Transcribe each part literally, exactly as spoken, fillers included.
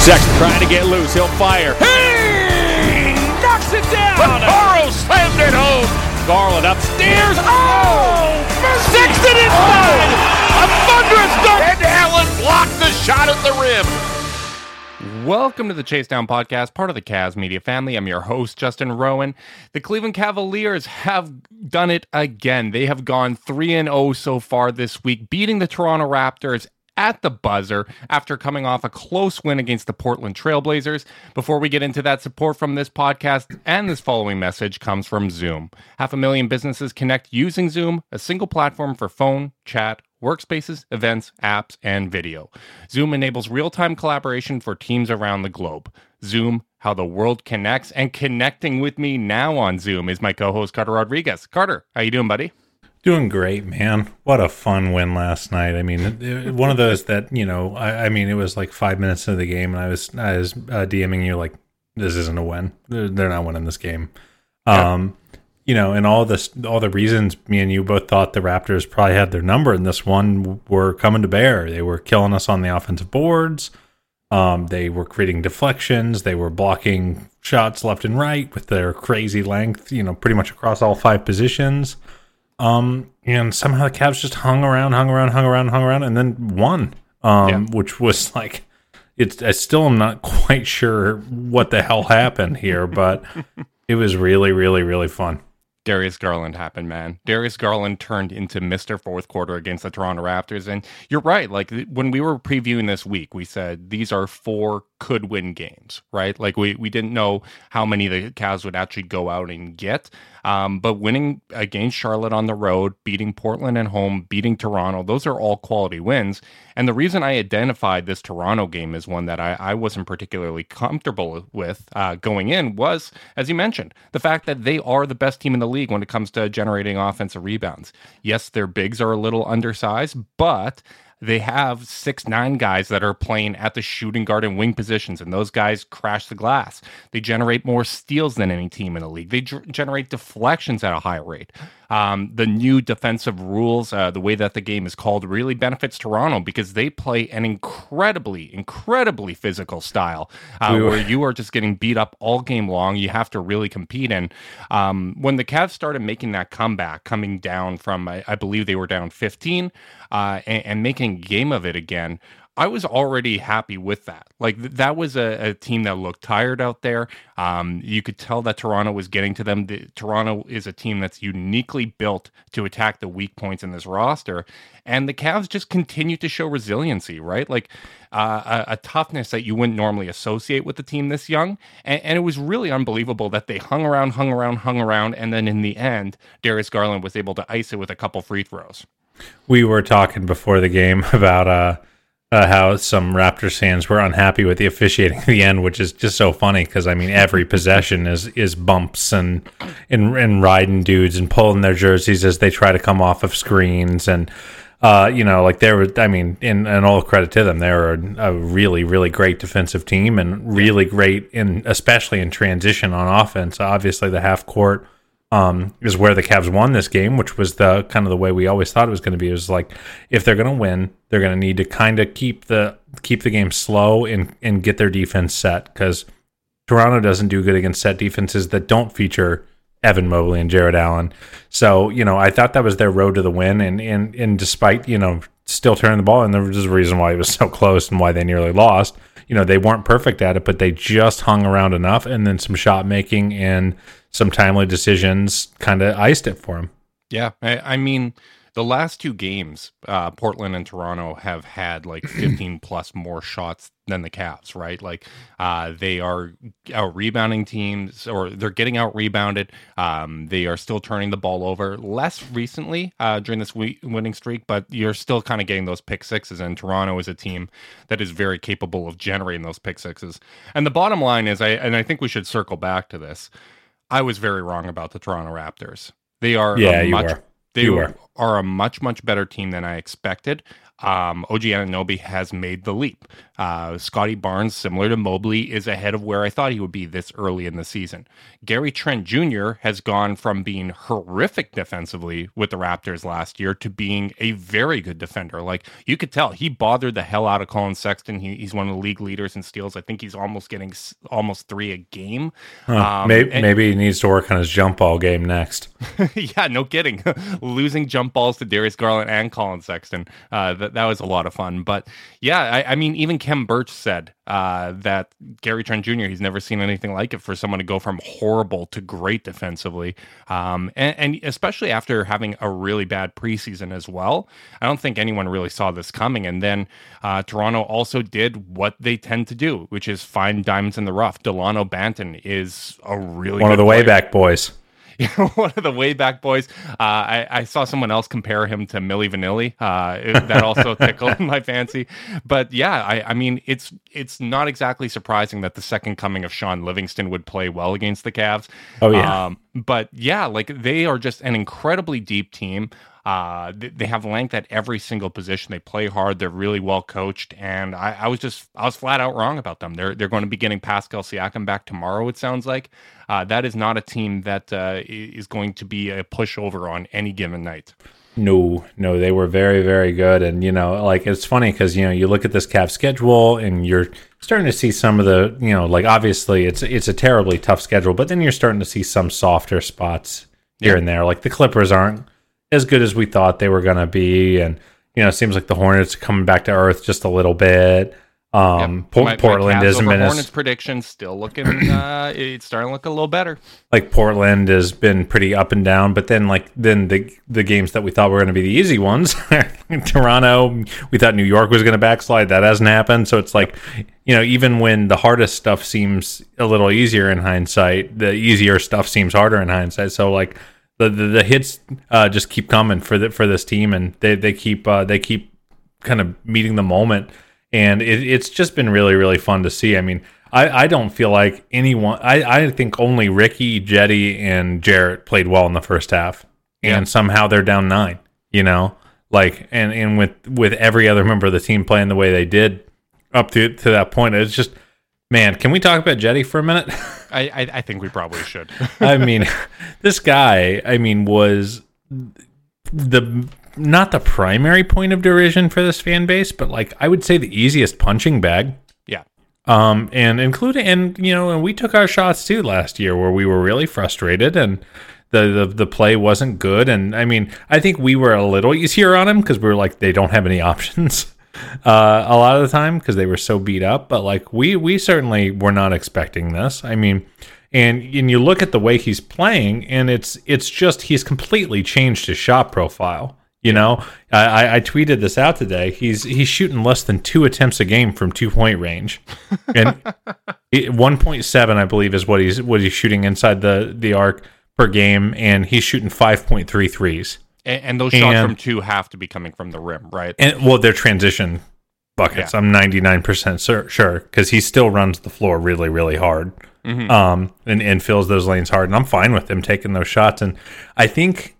Sexton trying to get loose. He'll fire. Hey! Knocks it down. Vaccaro slammed it home. Garland upstairs. Oh! Sexton inside. A thunderous dunk. And Allen blocked the shot at the rim. Welcome to the Chase Down Podcast, part of the Cavs Media family. I'm your host, Justin Rowan. The Cleveland Cavaliers have done it again. They have gone three and oh so far this week, beating the Toronto Raptors at the buzzer after coming off a close win against the Portland Trailblazers. Before we get into that, support from this podcast and this following message comes from Zoom. Half a million businesses connect using Zoom, a single platform for phone, chat, workspaces, events, apps, and video. Zoom enables real-time collaboration for teams around the globe. Zoom, how the world connects, and connecting with me now on Zoom is my co-host Carter Rodriguez. Carter, how you doing, buddy? Doing great, man. What a fun win last night. I mean, it, one of those that, you know, I, I mean, it was like five minutes into the game, and I was I was uh, DMing you like, this isn't a win. They're, they're not winning this game. Um, you know, and all this, all the reasons me and you both thought the Raptors probably had their number in this one were coming to bear. They were killing us on the offensive boards. Um, they were creating deflections. They were blocking shots left and right with their crazy length, you know, pretty much across all five positions. Um, and somehow the Cavs just hung around, hung around, hung around, hung around, and then won. Um, yeah. Which was like, it's, I still am not quite sure what the hell happened here, but it was really, really, really fun. Darius Garland happened, man. Darius Garland turned into Mister Fourth Quarter against the Toronto Raptors. And you're right. Like, when we were previewing this week, we said these are four could-win games, right? Like, we, we didn't know how many the Cavs would actually go out and get. Um, but winning against Charlotte on the road, beating Portland at home, beating Toronto, those are all quality wins. And the reason I identified this Toronto game as one that I, I wasn't particularly comfortable with uh, going in was, as you mentioned, the fact that they are the best team in the league when it comes to generating offensive rebounds. Yes, their bigs are a little undersized, but they have six nine guys that are playing at the shooting guard and wing positions, and those guys crash the glass. They generate more steals than any team in the league. They g- generate deflections at a high rate. Um, the new defensive rules, uh, the way that the game is called, really benefits Toronto because they play an incredibly, incredibly physical style uh, we were- where you are just getting beat up all game long. You have to really compete. And um, when the Cavs started making that comeback, coming down from, I, I believe they were down fifteen, uh, and, and making a game of it again, I was already happy with that. Like, th- that was a, a team that looked tired out there. Um, you could tell that Toronto was getting to them. The, Toronto is a team that's uniquely built to attack the weak points in this roster. And the Cavs just continue to show resiliency, right? Like uh, a, a toughness that you wouldn't normally associate with a team this young. And, and it was really unbelievable that they hung around, hung around, hung around. And then in the end, Darius Garland was able to ice it with a couple free throws. We were talking before the game about... uh Uh, how some Raptors fans were unhappy with the officiating at the end, which is just so funny because I mean every possession is is bumps and, and and riding dudes and pulling their jerseys as they try to come off of screens and uh, you know like they were I mean in and all credit to them, they were a, a really really great defensive team and really great in especially in transition on offense. Obviously the half court Um, is where the Cavs won this game, which was the kind of the way we always thought it was going to be. It was like if they're going to win, they're going to need to kind of keep the keep the game slow and and get their defense set because Toronto doesn't do good against set defenses that don't feature Evan Mobley and Jared Allen. So you know, I thought that was their road to the win, and and and despite you know still turning the ball, and there was a reason why it was so close and why they nearly lost. You know, they weren't perfect at it, but they just hung around enough, and then some shot making and some timely decisions kind of iced it for him. Yeah, I, I mean, the last two games, uh, Portland and Toronto have had like fifteen plus more shots than the Cavs, right? Like uh, they are out rebounding teams, or they're getting out rebounded. Um, they are still turning the ball over less recently uh, during this week winning streak, but you're still kind of getting those pick sixes. And Toronto is a team that is very capable of generating those pick sixes. And the bottom line is, I and I think we should circle back to this. I was very wrong about the Toronto Raptors. They are yeah, a you much were. they you were. are a much much better team than I expected. um, O G Anunoby has made the leap. Uh, Scotty Barnes, similar to Mobley, is ahead of where I thought he would be this early in the season. Gary Trent Junior has gone from being horrific defensively with the Raptors last year to being a very good defender. Like, you could tell he bothered the hell out of Colin Sexton. He, he's one of the league leaders in steals. I think he's almost getting s- almost three a game. Huh, um, maybe, and, maybe he needs to work on his jump ball game next. yeah, no kidding. Losing jump balls to Darius Garland and Colin Sexton. Uh, that, that was a lot of fun. But yeah, I, I mean, even Kem Birch said uh, that Gary Trent Junior, he's never seen anything like it for someone to go from horrible to great defensively. Um, and, and especially after having a really bad preseason as well. I don't think anyone really saw this coming. And then uh, Toronto also did what they tend to do, which is find diamonds in the rough. Delano Banton is a really One good of the player. Wayback Boys. One of the way back boys. Uh, I, I saw someone else compare him to Milli Vanilli. Uh, it, that also tickled my fancy. But yeah, I, I mean, it's it's not exactly surprising that the second coming of Sean Livingston would play well against the Cavs. Oh, yeah. Um, but yeah, like they are just an incredibly deep team. Uh, they, they have length at every single position. They play hard. They're really well coached. And I, I was just, I was flat out wrong about them. They're they're going to be getting Pascal Siakam back tomorrow, it sounds like. Uh, that is not a team that uh, is going to be a pushover on any given night. No, no, they were very, very good. And, you know, like, it's funny because, you know, you look at this Cavs schedule and you're starting to see some of the, you know, like, obviously it's it's a terribly tough schedule, but then you're starting to see some softer spots here Yeah. and there. Like, the Clippers aren't as good as we thought they were going to be. And, you know, it seems like the Hornets are coming back to earth just a little bit. Um, Yep. Por- My- my Portland Cavs isn't over been as, Hornets prediction still looking. Uh, it's starting to look a little better. like Portland has been pretty up and down, but then like then the the games that we thought were going to be the easy ones, Toronto, we thought New York was going to backslide. That hasn't happened. So it's like, you know, even when the hardest stuff seems a little easier in hindsight, the easier stuff seems harder in hindsight. So like the the, the hits uh, just keep coming for the, for this team, and they they keep uh, they keep kind of meeting the moment. And it, it's just been really, really fun to see. I mean, I, I don't feel like anyone... I, I think only Ricky, Jetty, and Jarrett played well in the first half. And Yeah. somehow they're down nine, you know? Like, and, and with, with every other member of the team playing the way they did up to, to that point, it's just... Man, can we talk about Jetty for a minute? I, I, I think we probably should. I mean, this guy, I mean, was... the not the primary point of derision for this fan base, but like I would say the easiest punching bag. Yeah. Um, and including, and you know, and we took our shots too last year where we were really frustrated and the the, the play wasn't good. And I mean, I think we were a little easier on him because we were like they don't have any options uh, a lot of the time because they were so beat up. But like we we certainly were not expecting this. I mean. And and you look at the way he's playing, and it's it's just he's completely changed his shot profile. You know, I, I tweeted this out today. He's he's shooting less than two attempts a game from two point range, and one point seven, I believe, is what he's what he's shooting inside the, the arc per game, and he's shooting five point three threes. And, and those shots And- from two have to be coming from the rim, right? And well, they're transition buckets. Yeah. I'm ninety-nine percent sur- sure because he still runs the floor really, really hard. Mhm. Um, and, and fills those lanes hard, and I'm fine with him taking those shots. And I think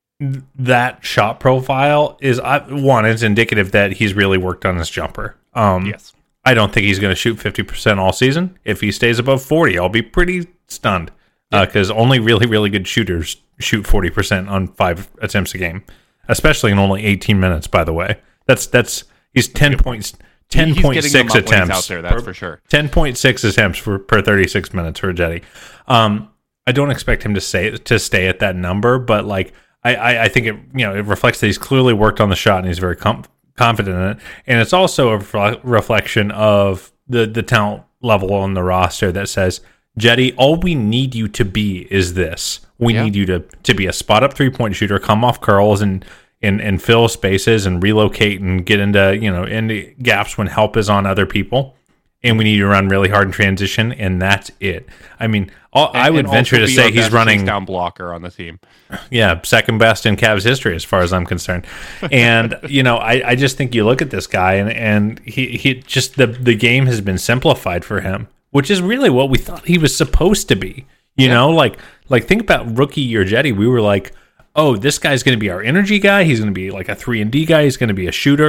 that shot profile is uh, one, it's indicative that he's really worked on his jumper. Um, Yes. I don't think he's going to shoot fifty percent all season. If he stays above forty, I'll be pretty stunned because uh, only really, really good shooters shoot forty percent on five attempts a game, especially in only eighteen minutes. By the way, that's that's he's ten points. ten point six attempts out there, that's per, for sure. ten point six attempts for, per thirty-six minutes for Jetty. Um, I don't expect him to say to stay at that number, but like I, I, I think it you know it reflects that he's clearly worked on the shot and he's very com- confident in it, and it's also a refle- reflection of the the talent level on the roster that says, Jetty, all we need you to be is this. We Yeah. need you to to be a spot up three point shooter, come off curls and. And, and fill spaces and relocate and get into you know into gaps when help is on other people, and we need to run really hard in transition, and that's it. I mean, all, And, I would and venture also to be say our he's best running down blocker on the team. yeah, second best in Cavs history as far as I'm concerned. And you know, I, I just think you look at this guy and and he he just the the game has been simplified for him, which is really what we thought he was supposed to be. You Yeah. know, like like think about rookie year Jetty. We were like, oh, this guy's going to be our energy guy. He's going to be like a three and D guy. He's going to be a shooter.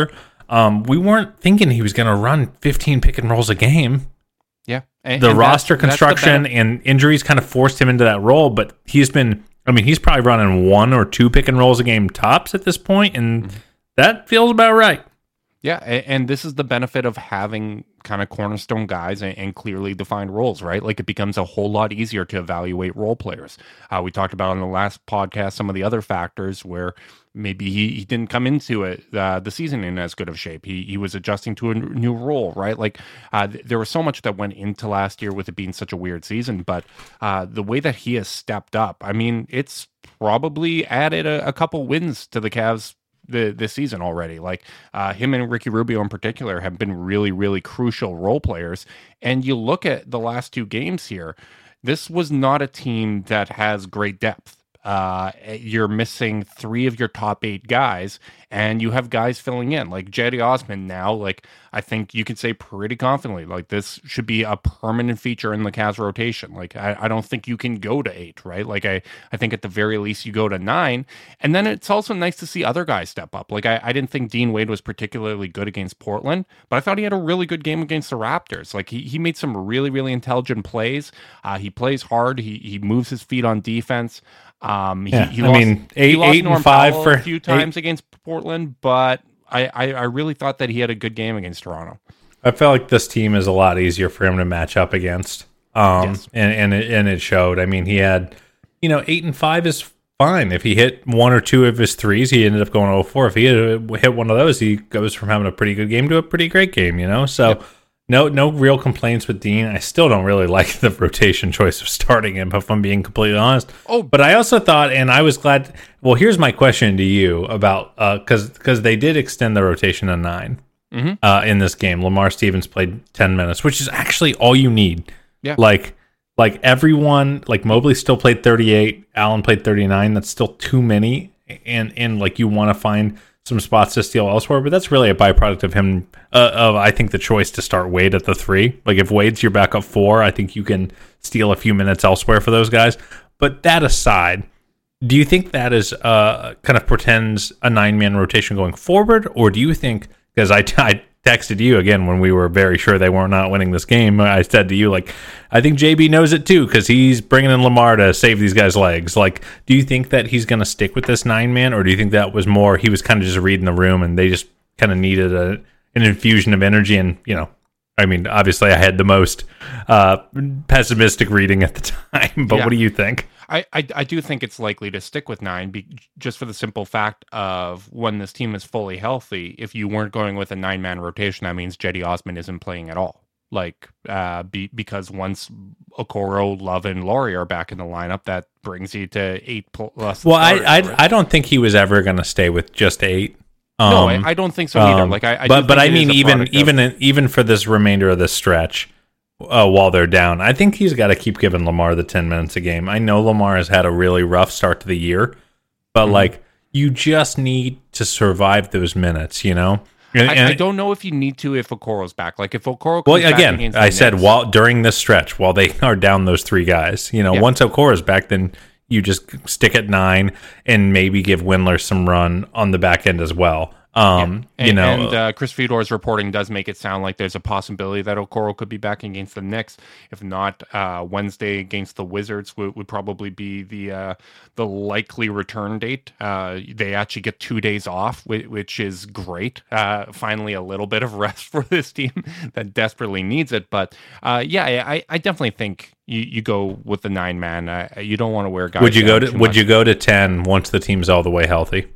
Um, we weren't thinking he was going to run fifteen pick and rolls a game. Yeah. And, the and roster that's, construction that's and injuries kind of forced him into that role, but he's been, I mean, he's probably running one or two pick and rolls a game tops at this point, and mm-hmm. that feels about right. Yeah, and this is the benefit of having kind of cornerstone guys and clearly defined roles, right? Like it becomes a whole lot easier to evaluate role players. Uh, we talked about on the last podcast some of the other factors where maybe he, he didn't come into it uh, the season in as good of shape. He he was adjusting to a new role, right? Like uh, th- there was so much that went into last year with it being such a weird season, but uh, the way that he has stepped up, I mean, it's probably added a, a couple wins to the Cavs the this season already. Like uh, him and Ricky Rubio in particular have been really, really crucial role players. And you look at the last two games here, this was not a team that has great depth. Uh, you're missing three of your top eight guys, and you have guys filling in like Cedi Osman now. Like I think you could say pretty confidently, like this should be a permanent feature in the Cavs rotation. Like I, I don't think you can go to eight, right? Like I, I think at the very least you go to nine, and then it's also nice to see other guys step up. Like I, I didn't think Dean Wade was particularly good against Portland, but I thought he had a really good game against the Raptors. Like he, he made some really, really intelligent plays. Uh, he plays hard. He he moves his feet on defense. Um, yeah, he, he I lost, mean, eight, he lost eight Norm and five Powell for a few times eight. against Portland, but I, I, I really thought that he had a good game against Toronto. I felt like this team is a lot easier for him to match up against, um, yes. and and it, and it showed. I mean, he had, you know, eight and five is fine. If he hit one or two of his threes, he ended up going oh four. If he had hit one of those, he goes from having a pretty good game to a pretty great game. You know, so. Yep. No, no real complaints with Dean. I still don't really like the rotation choice of starting him, if I'm being completely honest. Oh, but I also thought, and I was glad. Well, here's my question to you about because uh, because they did extend the rotation to nine mm-hmm. uh, in this game. Lamar Stevens played ten minutes, which is actually all you need. Yeah, like like everyone, like Mobley still played thirty-eight, Allen played thirty-nine. That's still too many, and and like you want to find some spots to steal elsewhere, but that's really a byproduct of him, uh, of, I think, the choice to start Wade at the three. Like, if Wade's your backup four, I think you can steal a few minutes elsewhere for those guys. But that aside, do you think that is uh, kind of portends a nine-man rotation going forward, or do you think, because I, I texted you again when we were very sure they were not winning this game, I said to you, like, I think J B knows it too, because he's bringing in Lamar to save these guys' legs. Like, do you think that he's going to stick with this nine-man, or do you think that was more, he was kind of just reading the room and they just kind of needed a, an infusion of energy? And, you know, I mean, obviously I had the most uh, pessimistic reading at the time, but yeah. What do you think? I, I, I do think it's likely to stick with nine, be, just for the simple fact of when this team is fully healthy, if you weren't going with a nine-man rotation, that means Cedi Osman isn't playing at all. Like, uh, be, because once Okoro, Love, and Laurie are back in the lineup, that brings you to eight plus. Well, I I, right? I don't think he was ever going to stay with just eight. Um, no, I, I don't think so either. Um, like, I, I but but I mean, even even of, even for this remainder of this stretch. Uh, while they're down, I think he's got to keep giving Lamar the ten minutes a game. I know Lamar has had a really rough start to the year, but mm-hmm. like you just need to survive those minutes, you know. And, I, and I don't know if you need to if Okoro's back. Like if Okoro, well, comes again, back I said Knicks, while during this stretch, while they are down those three guys, you know, yeah. once Okoro's back, then you just stick at nine and maybe give Windler some run on the back end as well. Um, yeah. and, you know, and uh, Chris Fedor's reporting does make it sound like there's a possibility that Okoro could be back against the Knicks. If not, uh, Wednesday against the Wizards would, would probably be the uh, the likely return date. Uh, they actually get two days off, which, which is great. Uh, finally, a little bit of rest for this team that desperately needs it. But uh, yeah, I, I definitely think you, you go with the nine man. Uh, you don't want to wear guys. Would you go to Would much. you go to ten once the team's all the way healthy?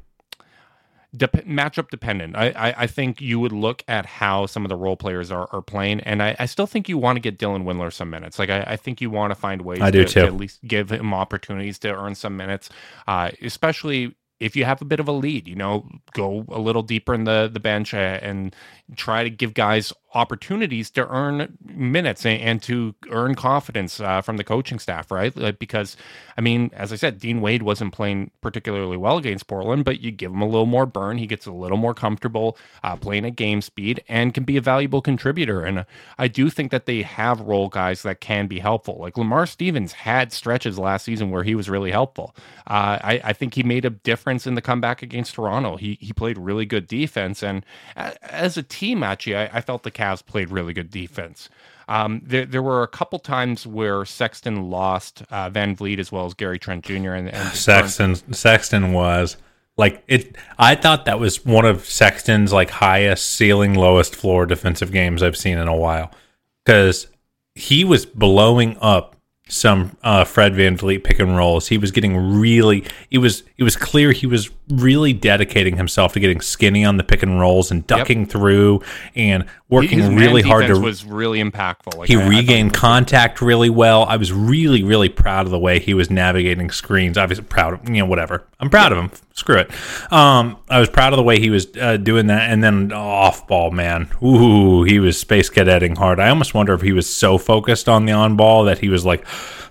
Dep- matchup dependent. I, I I think you would look at how some of the role players are, are playing, and I, I still think you want to get Dylan Windler some minutes. Like I, I think you want to find ways I do to, too. to at least give him opportunities to earn some minutes, uh, especially if you have a bit of a lead. You know, go a little deeper in the the bench and try to give guys opportunities to earn minutes and, and to earn confidence uh, from the coaching staff, right? Like, because, I mean, as I said, Dean Wade wasn't playing particularly well against Portland, but you give him a little more burn. He gets a little more comfortable uh, playing at game speed and can be a valuable contributor. And uh, I do think that they have role guys that can be helpful. Like Lamar Stevens had stretches last season where he was really helpful. Uh, I, I think he made a difference in the comeback against Toronto. He he played really good defense. And as a team, actually, I, I felt the Cavs played really good defense. Um, there, there were a couple times where Sexton lost uh, Van Vliet as well as Gary Trent Junior And, and Sexton, Sexton was like it. I thought that was one of Sexton's like highest ceiling, lowest floor defensive games I've seen in a while, because he was blowing up some uh, Fred Van Vliet pick and rolls. He was getting really, it was it was clear he was really dedicating himself to getting skinny on the pick and rolls and ducking yep. through and working His really hard to. Was really impactful. Like he I, regained I contact really well. I was really really proud of the way he was navigating screens. Obviously proud of, you know, whatever. I'm proud of him. Screw it. Um, I was proud of the way he was uh, doing that. And then off ball, man. Ooh, he was space cadetting hard. I almost wonder if he was so focused on the on ball that he was like.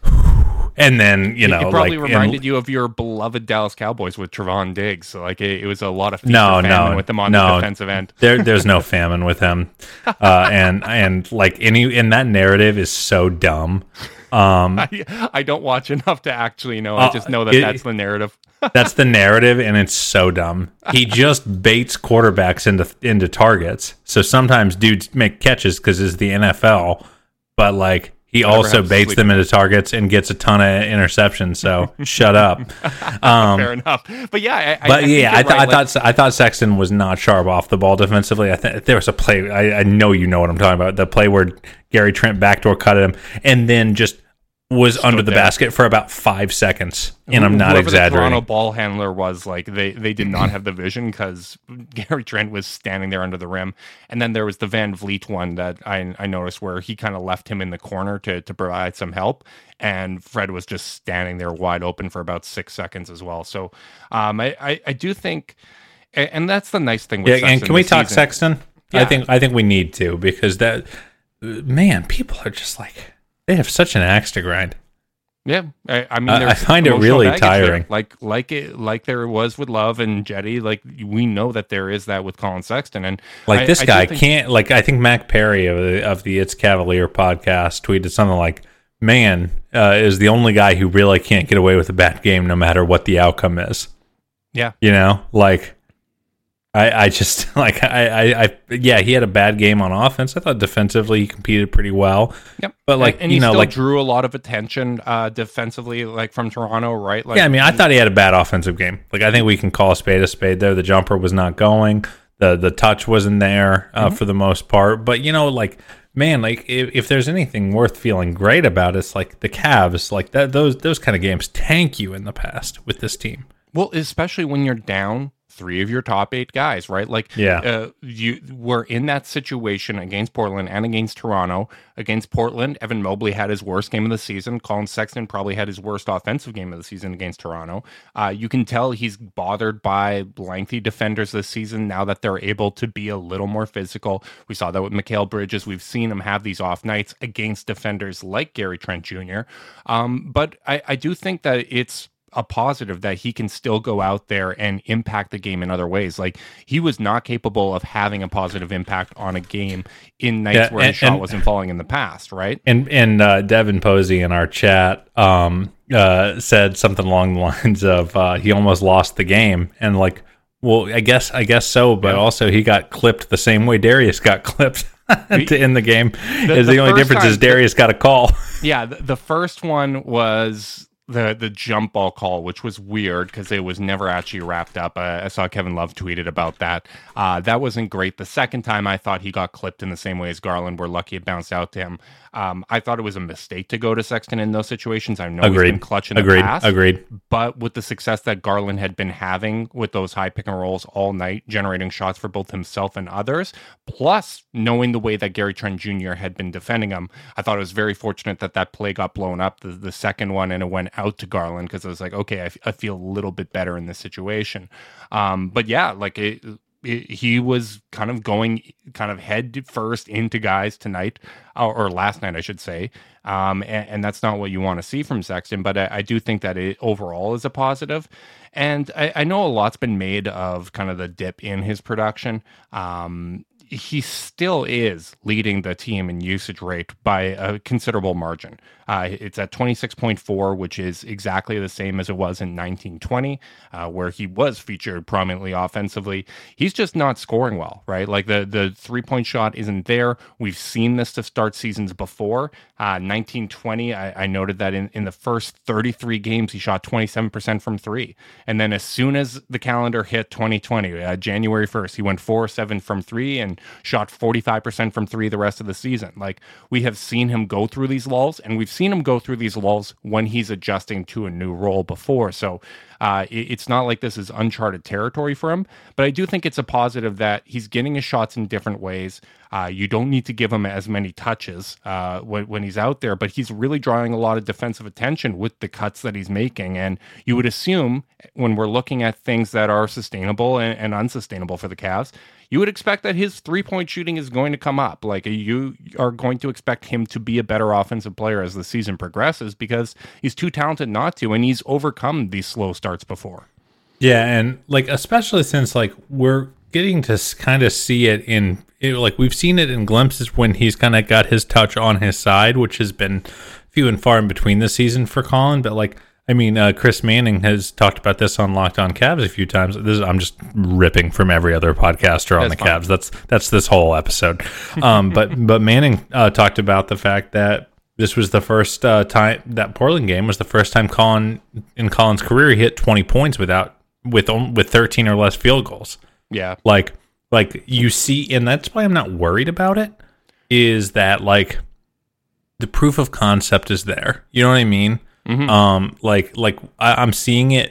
And then, you know, it probably like, reminded and, you of your beloved Dallas Cowboys with Trevon Diggs. So like it, it was a lot of feast no, or famine no, with them on no, the defensive end. There, there's no famine with him, uh, and and like any in that narrative is so dumb. Um, I, I don't watch enough to actually know. I just know that uh, it, that's the narrative. That's the narrative, and it's so dumb. He just baits quarterbacks into into targets. So sometimes dudes make catches because it's the N F L, but like. He Whatever also baits them into targets and gets a ton of interceptions. So shut up. Um, Fair enough. But yeah, I, but I, yeah, I, I, th- right. I thought I thought Sexton was not sharp off the ball defensively. I think there was a play. I, I know you know what I'm talking about. The play where Gary Trent backdoor cut him and then just was Stood under the there. basket for about five seconds. And I'm not Whoever exaggerating. The Toronto ball handler was like they they did not have the vision because Gary Trent was standing there under the rim. And then there was the Van Vliet one that I I noticed where he kind of left him in the corner to to provide some help. And Fred was just standing there wide open for about six seconds as well. So um, I, I I do think, and that's the nice thing with yeah. Sexton And can we talk season. Sexton? Yeah. I think I think we need to, because that man, people are just like. They have such an axe to grind. Yeah, I, I mean, I find it really tiring. There. Like, like it, like there was with Love and Jetty. Like we know that there is that with Colin Sexton, and like I, this I guy think, can't. Like I think Mac Perry of the of the It's Cavalier podcast tweeted something like, "Man uh, is the only guy who really can't get away with a bad game, no matter what the outcome is." Yeah, you know, like. I, I just like I, I, I yeah he had a bad game on offense. I thought defensively he competed pretty well. Yep. But like and, and you he know still like drew a lot of attention uh, defensively, like from Toronto, right? Like, yeah, I mean I thought he had a bad offensive game. Like I think we can call a spade a spade there. The jumper was not going. The the touch wasn't there uh, mm-hmm. for the most part. But you know like man like if, if there's anything worth feeling great about, it's like the Cavs. Like that those those kind of games tank you in the past with this team. Well, especially when you're down three of your top eight guys, right? Like, yeah, uh, you were in that situation against Portland and against Toronto. Against Portland, Evan Mobley had his worst game of the season. Colin Sexton probably had his worst offensive game of the season against Toronto. Uh, you can tell he's bothered by lengthy defenders this season now that they're able to be a little more physical. We saw that with Mikal Bridges. We've seen him have these off nights against defenders like Gary Trent Junior Um, but I, I do think that it's a positive that he can still go out there and impact the game in other ways. Like he was not capable of having a positive impact on a game in nights yeah, where and, his shot and, wasn't falling in the past, right? And and uh, Devin Posey in our chat um, uh, said something along the lines of uh, he almost lost the game, and like, well, I guess I guess so, but yeah. also he got clipped the same way Darius got clipped. to end the game. The, is the, the only difference time, is Darius the, got a call. Yeah, the, the first one was the the jump ball call, which was weird because it was never actually wrapped up. Uh, I saw Kevin Love tweeted about that. Uh, that wasn't great. The second time, I thought he got clipped in the same way as Garland. We're lucky it bounced out to him. Um, I thought it was a mistake to go to Sexton in those situations. I know Agreed. he's been clutch in the Agreed. past. Agreed. But with the success that Garland had been having with those high pick and rolls all night, generating shots for both himself and others, plus knowing the way that Gary Trent Junior had been defending him, I thought it was very fortunate that that play got blown up, the, the second one, and it went out to Garland because I was like, okay, I, f- I feel a little bit better in this situation. Um, but yeah, like it, it, he was kind of going kind of head first into guys tonight, or, or last night, I should say. Um, and, and that's not what you want to see from Sexton, but I, I do think that it overall is a positive. And I, I know a lot's been made of kind of the dip in his production. Um, he still is leading the team in usage rate by a considerable margin. Uh, it's at twenty-six point four, which is exactly the same as it was in nineteen twenty, uh, where he was featured prominently offensively. He's just not scoring well, right? Like the, the three-point shot isn't there. We've seen this to start seasons before. Uh, nineteen twenty, I, I noted that in, in the first thirty-three games, he shot twenty-seven percent from three. And then as soon as the calendar hit twenty twenty, uh, January first, he went four seven from three and shot forty-five percent from three the rest of the season. Like, we have seen him go through these lulls, and we've seen him go through these lulls when he's adjusting to a new role before. So uh, it, it's not like this is uncharted territory for him, but I do think it's a positive that he's getting his shots in different ways. Uh, you don't need to give him as many touches uh, when, when he's out there, but he's really drawing a lot of defensive attention with the cuts that he's making. And you would assume when we're looking at things that are sustainable and, and unsustainable for the Cavs, you would expect that his three-point shooting is going to come up. Like, you are going to expect him to be a better offensive player as the season progresses because he's too talented not to, and he's overcome these slow starts before. Yeah, and like especially since like we're getting to kind of see it in it, like we've seen it in glimpses when he's kind of got his touch on his side, which has been few and far in between this season for Colin. But like, I mean, uh, Chris Manning has talked about this on Locked On Cavs a few times. This is, I'm just ripping from every other podcaster on that's the fine. Cavs. That's that's this whole episode. Um, but but Manning uh, talked about the fact that this was the first uh, time that Portland game was the first time Colin in Colin's career he hit twenty points without with with thirteen or less field goals. Yeah, like like you see, and that's why I'm not worried about it. Is that like the proof of concept is there? You know what I mean? Mm-hmm. Um, like, like I, I'm seeing it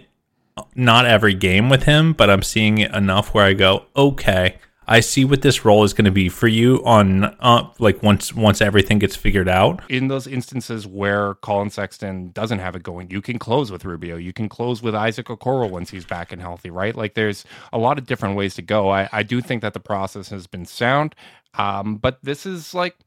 not every game with him, but I'm seeing it enough where I go, okay, I see what this role is going to be for you on, uh, like once once everything gets figured out. In those instances where Colin Sexton doesn't have it going, you can close with Rubio, you can close with Isaac Okoro once he's back and healthy, right? Like, there's a lot of different ways to go. I, I do think that the process has been sound, um, but this is like,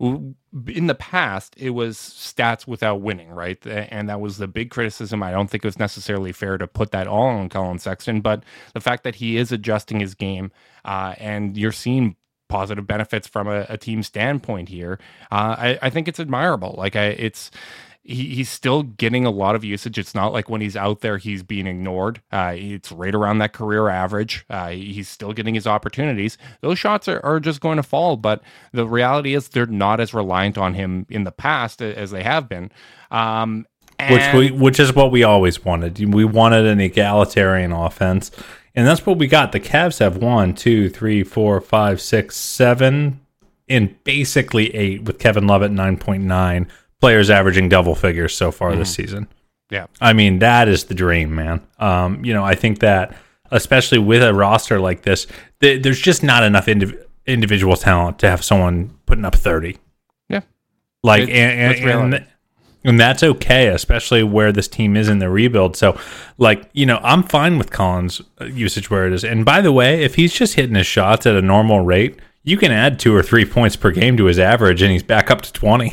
in the past, it was stats without winning, right? And that was the big criticism. I don't think it was necessarily fair to put that all on Colin Sexton, but the fact that he is adjusting his game uh, and you're seeing positive benefits from a, a team standpoint here, uh, I, I think it's admirable. Like, I, it's... He, he's still getting a lot of usage. It's not like when he's out there, he's being ignored. Uh, it's right around that career average. Uh, he's still getting his opportunities. Those shots are, are just going to fall, but the reality is they're not as reliant on him in the past as they have been. Um, and- which we, which is what we always wanted. We wanted an egalitarian offense, and that's what we got. The Cavs have one, two, three, four, five, six, seven, and basically eight with Kevin Love at nine point nine. Players averaging double figures so far mm-hmm. this season. Yeah. I mean, that is the dream, man. Um, you know, I think that, especially with a roster like this, th- there's just not enough indiv- individual talent to have someone putting up thirty. Yeah. Like, it's, and, and, and, and that's okay, especially where this team is in the rebuild. So, like, you know, I'm fine with Colin's usage where it is. And by the way, if he's just hitting his shots at a normal rate, you can add two or three points per game to his average, and he's back up to twenty.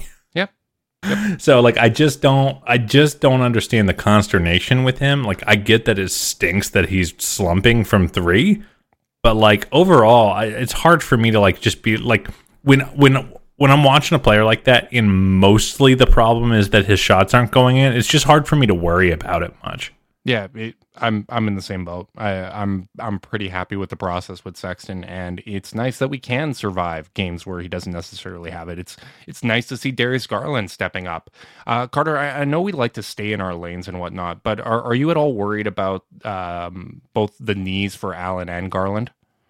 Yep. So like I just don't I just don't understand the consternation with him. Like, I get that it stinks that he's slumping from three, but like overall I, it's hard for me to like just be like when when when I'm watching a player like that, and mostly the problem is that his shots aren't going in, it's just hard for me to worry about it much. Yeah, it, I'm I'm in the same boat. I, I'm I'm pretty happy with the process with Sexton, and it's nice that we can survive games where he doesn't necessarily have it. It's it's nice to see Darius Garland stepping up. Uh, Carter, I, I know we like to stay in our lanes and whatnot, but are are you at all worried about um, both the knees for Allen and Garland,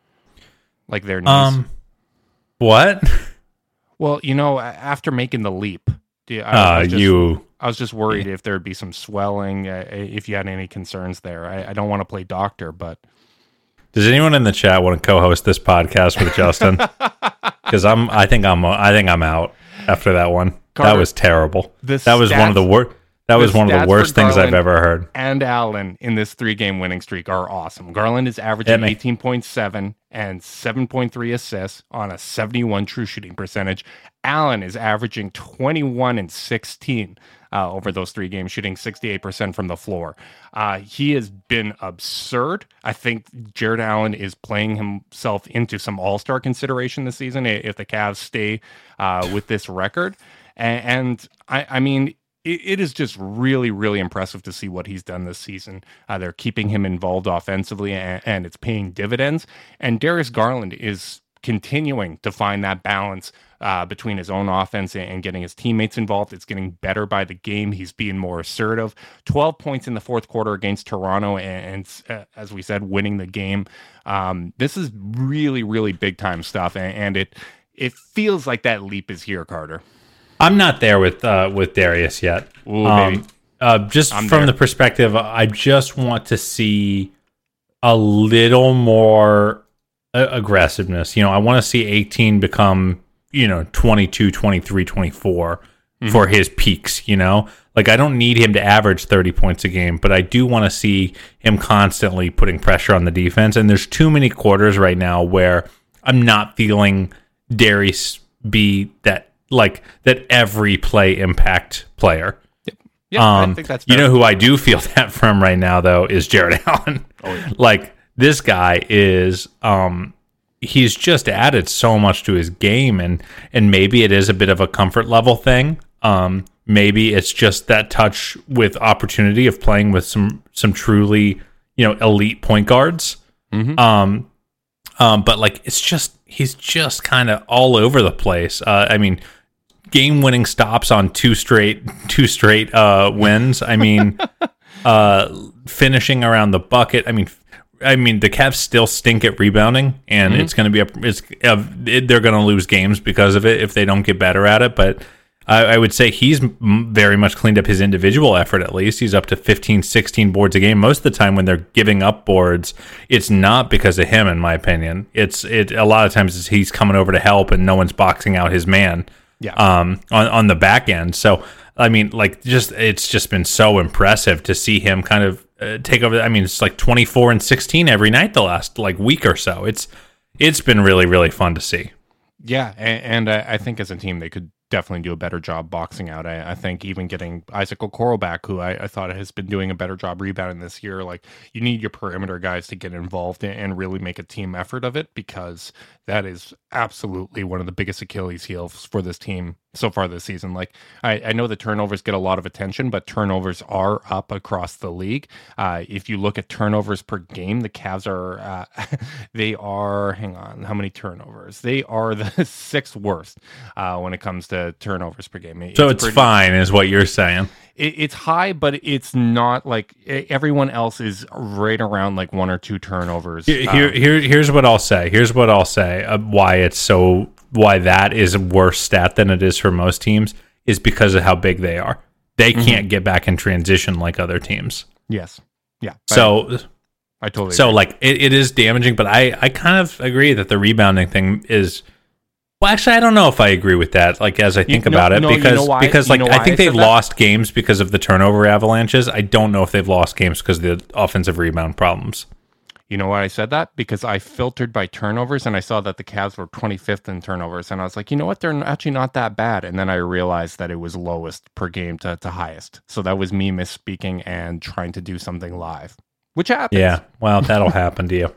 like their knees? Um, what? Well, you know, after making the leap, I, uh, I just, you. I was just worried if there'd be some swelling, uh, if you had any concerns there. I, I don't want to play doctor, but... Does anyone in the chat want to co-host this podcast with Justin? Because I'm, I think I'm, I think I'm out after that one. Carter, that was terrible. That was stats, one of the worst. That was The one of stats the worst for things I've Garland ever heard. And Allen in this three-game winning streak are awesome. Garland is averaging eighteen point seven and seven point three assists on a seventy-one true shooting percentage. Allen is averaging twenty-one and sixteen uh, over those three games, shooting sixty-eight percent from the floor. Uh, he has been absurd. I think Jared Allen is playing himself into some all-star consideration this season if the Cavs stay uh, with this record. And, and I, I mean, it is just really, really impressive to see what he's done this season. Uh, they're keeping him involved offensively, and, and it's paying dividends. And Darius Garland is continuing to find that balance uh, between his own offense and, and getting his teammates involved. It's getting better by the game. He's being more assertive. twelve points in the fourth quarter against Toronto, and, and uh, as we said, winning the game. Um, this is really, really big-time stuff, and, and it it feels like that leap is here, Carter. I'm not there with uh, with Darius yet. Ooh, um, uh, just I'm from there. the perspective, I just want to see a little more uh, aggressiveness. You know, I want to see eighteen become, you know, twenty-two, twenty-three, twenty-four mm-hmm. for his peaks, you know? Like, I don't need him to average thirty points a game, but I do want to see him constantly putting pressure on the defense. And there's too many quarters right now where I'm not feeling Darius be that, like, that every play impact player. Yep. Yeah, um, I think that's fair. You know who I do feel that from right now, though, is Jared Allen. Oh, yeah. Like, this guy is, um, he's just added so much to his game, and and maybe it is a bit of a comfort level thing. Um, maybe it's just that touch with opportunity of playing with some some truly, you know, elite point guards. Mm-hmm. Um, um, but like, it's just, he's just kind of all over the place. Uh, I mean, game-winning stops on two straight two straight uh, wins. I mean, uh, finishing around the bucket. I mean, I mean the Cavs still stink at rebounding, and mm-hmm. it's going to be a. It's uh, it, they're going to lose games because of it if they don't get better at it. But I, I would say he's very much cleaned up his individual effort. At least he's up to fifteen, sixteen boards a game. Most of the time when they're giving up boards, it's not because of him, in my opinion. It's it a lot of times it's he's coming over to help, and no one's boxing out his man. Yeah. Um, on, on the back end. So, I mean, like, just, it's just been so impressive to see him kind of uh, take over. I mean, it's like twenty-four and sixteen every night the last, like, week or so. It's, it's been really, really fun to see. Yeah. And, and I, I think as a team, they could definitely do a better job boxing out. I, I think even getting Isaac Okoro back, who I, I thought has been doing a better job rebounding this year. Like, you need your perimeter guys to get involved in, and really make a team effort of it, because that is absolutely one of the biggest Achilles heels for this team so far this season. Like, I, I know the turnovers get a lot of attention, but turnovers are up across the league. Uh, if you look at turnovers per game, the Cavs are, uh, they are, hang on, how many turnovers? They are the sixth worst uh, when it comes to turnovers per game. So it's, it's pretty, fine, is what you're saying. It, it's high, but it's not like everyone else is right around like one or two turnovers. Here, um, here here's what I'll say. Here's what I'll say. Uh, why it's so, why that is a worse stat than it is for most teams is because of how big they are. They mm-hmm. can't get back in transition like other teams. Yes. Yeah. So I, I totally. So agree. like it, it is damaging, but I I kind of agree that the rebounding thing is. Well, actually, I don't know if I agree with that. Like, as I think you, about no, it, no, because you know why? because like you know I think I they've that? lost games because of the turnover avalanches. I don't know if they've lost games because of the offensive rebound problems. You know why I said that? Because I filtered by turnovers, and I saw that the Cavs were twenty-fifth in turnovers, and I was like, you know what? They're actually not that bad. And then I realized that it was lowest per game to, to highest. So that was me misspeaking and trying to do something live, which happens. Yeah, well, that'll happen to you.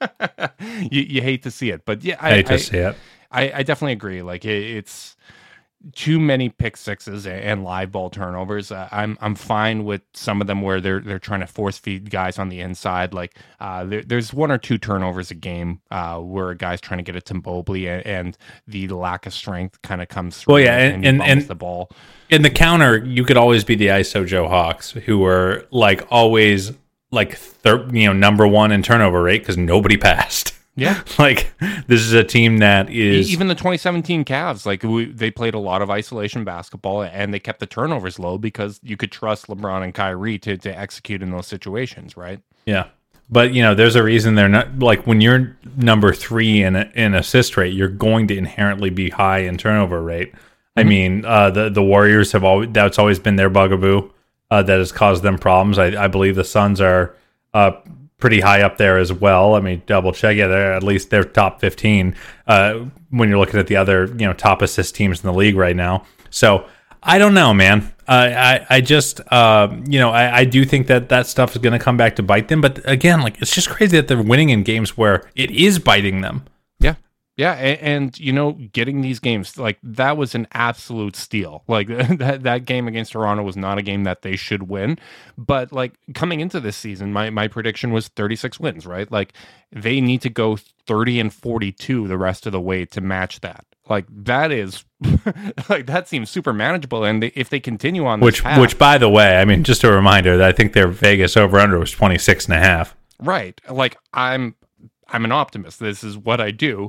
you. You hate to see it, but yeah, I hate to I, see it. I, I definitely agree. Like, it, it's too many pick sixes and, and live ball turnovers. Uh, I'm I'm fine with some of them where they're they're trying to force feed guys on the inside. Like, uh, there, there's one or two turnovers a game uh, where a guy's trying to get it to Mobley, and, and the lack of strength kind of comes through. Well, yeah, and, and, and, and the ball in the counter, you could always be the I S O Joe Hawks, who were like always like thir- you know number one in turnover rate because nobody passed. Yeah. Like, this is a team that is... Even the twenty seventeen Cavs, like, we, they played a lot of isolation basketball, and they kept the turnovers low because you could trust LeBron and Kyrie to, to execute in those situations, right? Yeah. But, you know, there's a reason they're not... Like, when you're number three in, in assist rate, you're going to inherently be high in turnover rate. Mm-hmm. I mean, uh, the, the Warriors have always... That's always been their bugaboo. uh, that has caused them problems. I, I believe the Suns are uh, pretty high up there as well. I mean, double check. Yeah, they're at least they're top fifteen uh, when you're looking at the other, you know, top assist teams in the league right now. So I don't know, man. Uh, I I just uh, you know I, I do think that that stuff is going to come back to bite them. But again, like it's just crazy that they're winning in games where it is biting them. Yeah. Yeah, and, and you know, getting these games, like that was an absolute steal. Like that that game against Toronto was not a game that they should win. But like coming into this season, my, my prediction was thirty-six wins, right? Like they need to go thirty and forty-two the rest of the way to match that. Like that is like that seems super manageable. And they, if they continue on this which path, which by the way, I mean, just a reminder that I think their Vegas over under was twenty-six and a half. Right. Like I'm I'm an optimist. This is what I do.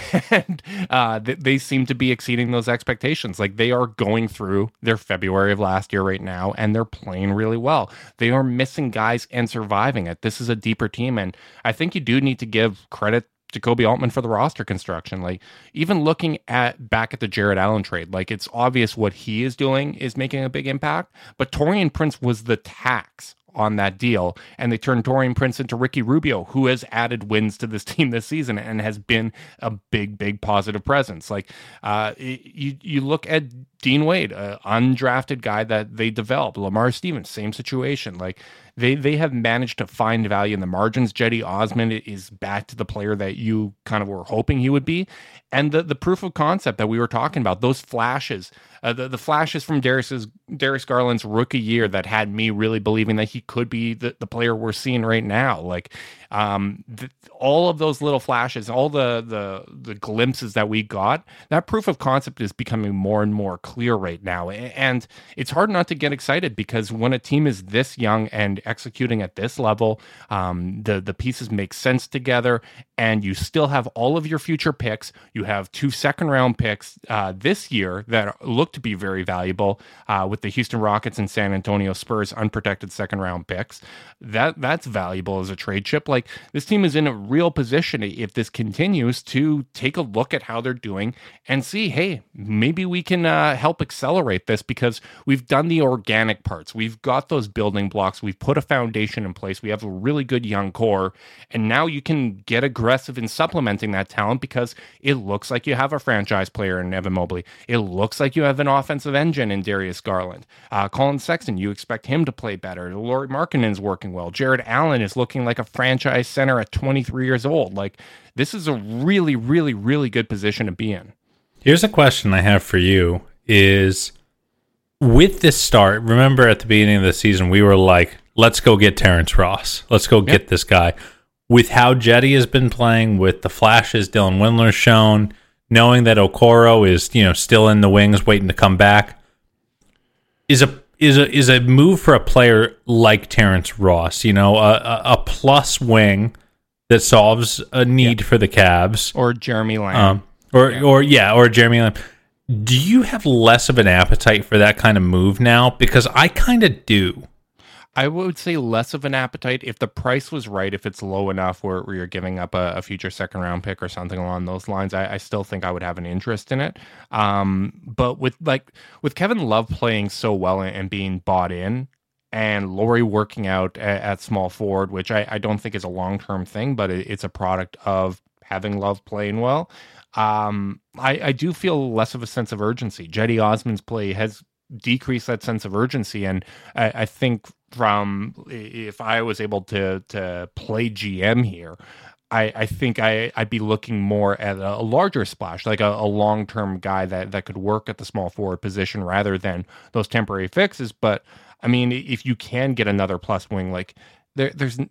And uh, th- they seem to be exceeding those expectations. Like they are going through their February of last year right now, and they're playing really well. They are missing guys and surviving it. This is a deeper team. And I think you do need to give credit to Kobe Altman for the roster construction. Like even looking at back at the Jared Allen trade, like it's obvious what he is doing is making a big impact, but Taurean Prince was the tax on that deal, and they turned Taurean Prince into Ricky Rubio, who has added wins to this team this season and has been a big, big positive presence. Like uh, you, you look at Dean Wade, an undrafted guy that they developed. Lamar Stevens, same situation. Like they they have managed to find value in the margins. Jetty Osman is back to the player that you kind of were hoping he would be, and the the proof of concept that we were talking about, those flashes, uh, the the flashes from Darius's Darius Garland's rookie year that had me really believing that he could be the, the player we're seeing right now. Like um, the, all of those little flashes, all the the the glimpses that we got, that proof of concept is becoming more and more clear right now. And it's hard not to get excited because when a team is this young and executing at this level, um, the the pieces make sense together, and you still have all of your future picks. You have two second round picks uh, this year that look to be very valuable uh, with the Houston Rockets and San Antonio Spurs unprotected second round picks. That that's valuable as a trade chip. Like this team is in a real position if this continues to take a look at how they're doing and see, hey, maybe we can uh, help accelerate this because we've done the organic parts. We've got those building blocks. We've put a foundation in place. We have a really good young core, and now you can get aggressive in supplementing that talent because it looks like you have a franchise player in Evan Mobley. It looks like you have an offensive engine in Darius Garland. Uh, Colin Sexton, you expect him to play better. Lauri Markkanen's working well. Jared Allen is looking like a franchise center at twenty-three years old. Like this is a really, really, really good position to be in. Here's a question I have for you is, with this start, remember at the beginning of the season, we were like, let's go get Terrence Ross. Let's go yep. get this guy. With how Jetty has been playing, with the flashes Dylan Windler's shown, knowing that Okoro is, you know, still in the wings waiting to come back, is a is a is a move for a player like Terrence Ross, you know, a, a, a plus wing that solves a need yep. for the Cavs, or Jeremy Lamb. Um, Or, yeah. or yeah, or Jeremy Lamb. Do you have less of an appetite for that kind of move now? Because I kind of do. I would say less of an appetite if the price was right, if it's low enough where, where you're giving up a, a future second round pick or something along those lines. I, I still think I would have an interest in it. Um, but with like with Kevin Love playing so well and, and being bought in, and Lauri working out at, at small forward, which I, I don't think is a long-term thing, but it, it's a product of having Love playing well. Um, I, I do feel less of a sense of urgency. Jetty Osman's play has decreased that sense of urgency, and I, I think from if I was able to to play G M here, I, I think I, I'd be looking more at a, a larger splash, like a, a long-term guy that, that could work at the small forward position rather than those temporary fixes. But I mean, if you can get another plus wing, like there, there's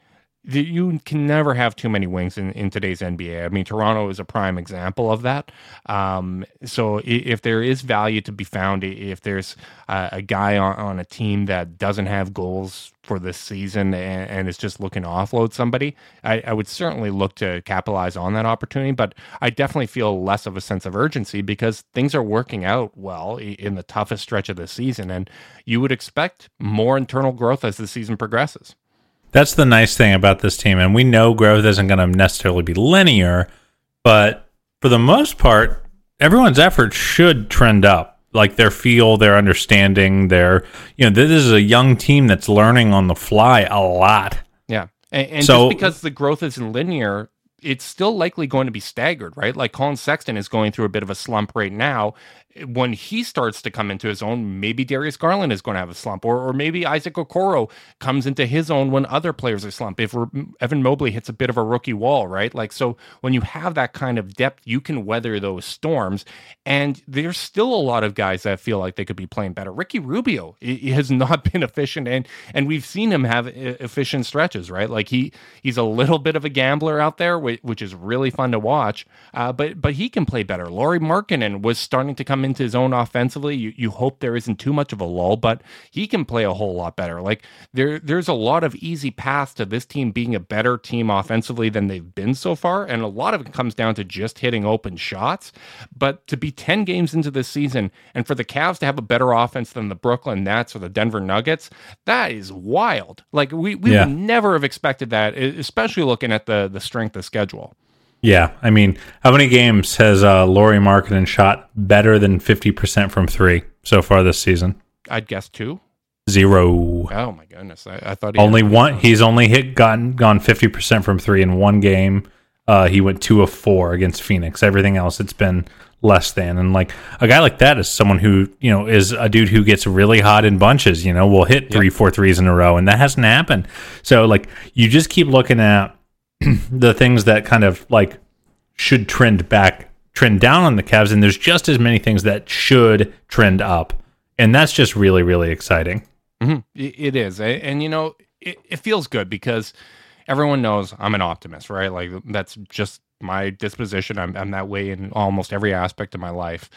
you can never have too many wings in, in today's N B A. I mean, Toronto is a prime example of that. Um, so if there is value to be found, if there's a, a guy on, on a team that doesn't have goals for this season and, and is just looking to offload somebody, I, I would certainly look to capitalize on that opportunity. But I definitely feel less of a sense of urgency because things are working out well in the toughest stretch of the season. And you would expect more internal growth as the season progresses. That's the nice thing about this team, and we know growth isn't going to necessarily be linear, but for the most part, everyone's effort should trend up. like their feel, their understanding, their, you know, this is a young team that's learning on the fly a lot. Yeah. And, and So- just because the growth isn't linear, it's still likely going to be staggered, right? Like Colin Sexton is going through a bit of a slump right now. When he starts to come into his own, maybe Darius Garland is going to have a slump, or or maybe Isaac Okoro comes into his own when other players are slump. If Evan Mobley hits a bit of a rookie wall, right? Like, so when you have that kind of depth, you can weather those storms. And there's still a lot of guys that feel like they could be playing better. Ricky Rubio he has not been efficient, and and we've seen him have efficient stretches, right? Like he he's a little bit of a gambler out there, which is really fun to watch. Uh, but but he can play better. Lauri Markkanen was starting to come into his own offensively. You you hope there isn't too much of a lull, but he can play a whole lot better. Like there there's a lot of easy paths to this team being a better team offensively than they've been so far, and a lot of it comes down to just hitting open shots. But to be ten games into this season and for the Cavs to have a better offense than the Brooklyn Nets or the Denver Nuggets, that is wild. Like we, we Yeah. would never have expected that, especially looking at the the strength of schedule. Yeah, I mean, how many games has uh, Lauri Markkanen shot better than fifty percent from three so far this season? I'd guess two. Zero. Oh my goodness! I, I thought he Only had- one. He's only hit gotten gone fifty percent from three in one game. Uh, he went two of four against Phoenix. Everything else, it's been less than. And like a guy like that is someone who, you know, is a dude who gets really hot in bunches. You know, will hit three, Yeah. four threes in a row, and that hasn't happened. So like, you just keep looking at the things that kind of like should trend back, trend down on the Cavs, and there's just as many things that should trend up, and that's just really, really exciting. Mhm. It, it is, and, and you know, it, it feels good because everyone knows I'm an optimist, right? Like that's just my disposition. I'm, I'm that way in almost every aspect of my life.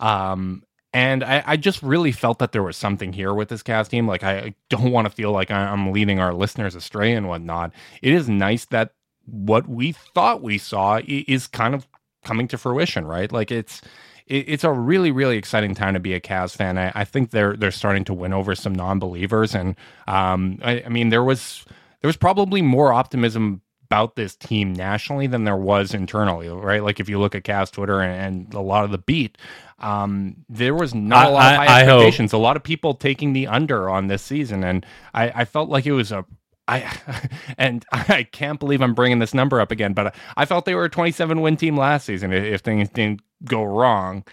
Um, and I, I just really felt that there was something here with this Cavs team. Like I don't want to feel like I'm leading our listeners astray and whatnot. It is nice that what we thought we saw i- is kind of coming to fruition, right? Like it's it, it's a really, really exciting time to be a Cavs fan. I, I think they're they're starting to win over some non-believers, and um, I, I mean there was there was probably more optimism about this team nationally than there was internally, right? Like if you look at Cavs Twitter and, and a lot of the beat, um, there was not I- a lot of high I- I hope- expectations. A lot of people taking the under on this season, and I, I felt like it was a I and I can't believe I'm bringing this number up again, but I felt they were a twenty-seven win team last season if things didn't go wrong.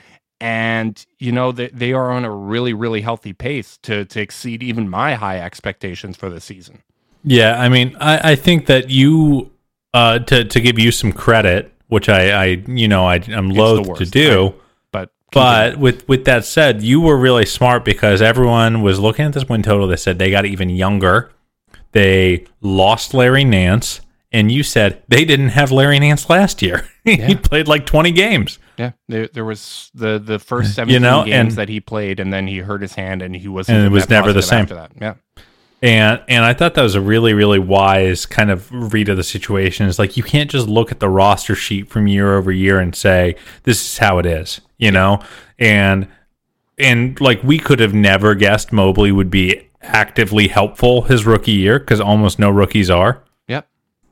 And you know they they are on a really, really healthy pace to to exceed even my high expectations for the season. Yeah, I mean, I, I think that you, uh, to to give you some credit, which I, I you know, I, I'm the loath to worst, do, right? But but with with that said, you were really smart because everyone was looking at this win total. They said they got even younger. They lost Larry Nance, and you said they didn't have Larry Nance last year. Yeah. He played like twenty games. yeah, there, there was the the first seventeen You know, games and- that he played, and then he hurt his hand, and he was And it was never the same. after that. Yeah. And and I thought that was a really, really wise kind of read of the situation. It's like you can't just look at the roster sheet from year over year and say, this is how it is, you know? And and like we could have never guessed Mobley would be actively helpful his rookie year because almost no rookies are. Yep.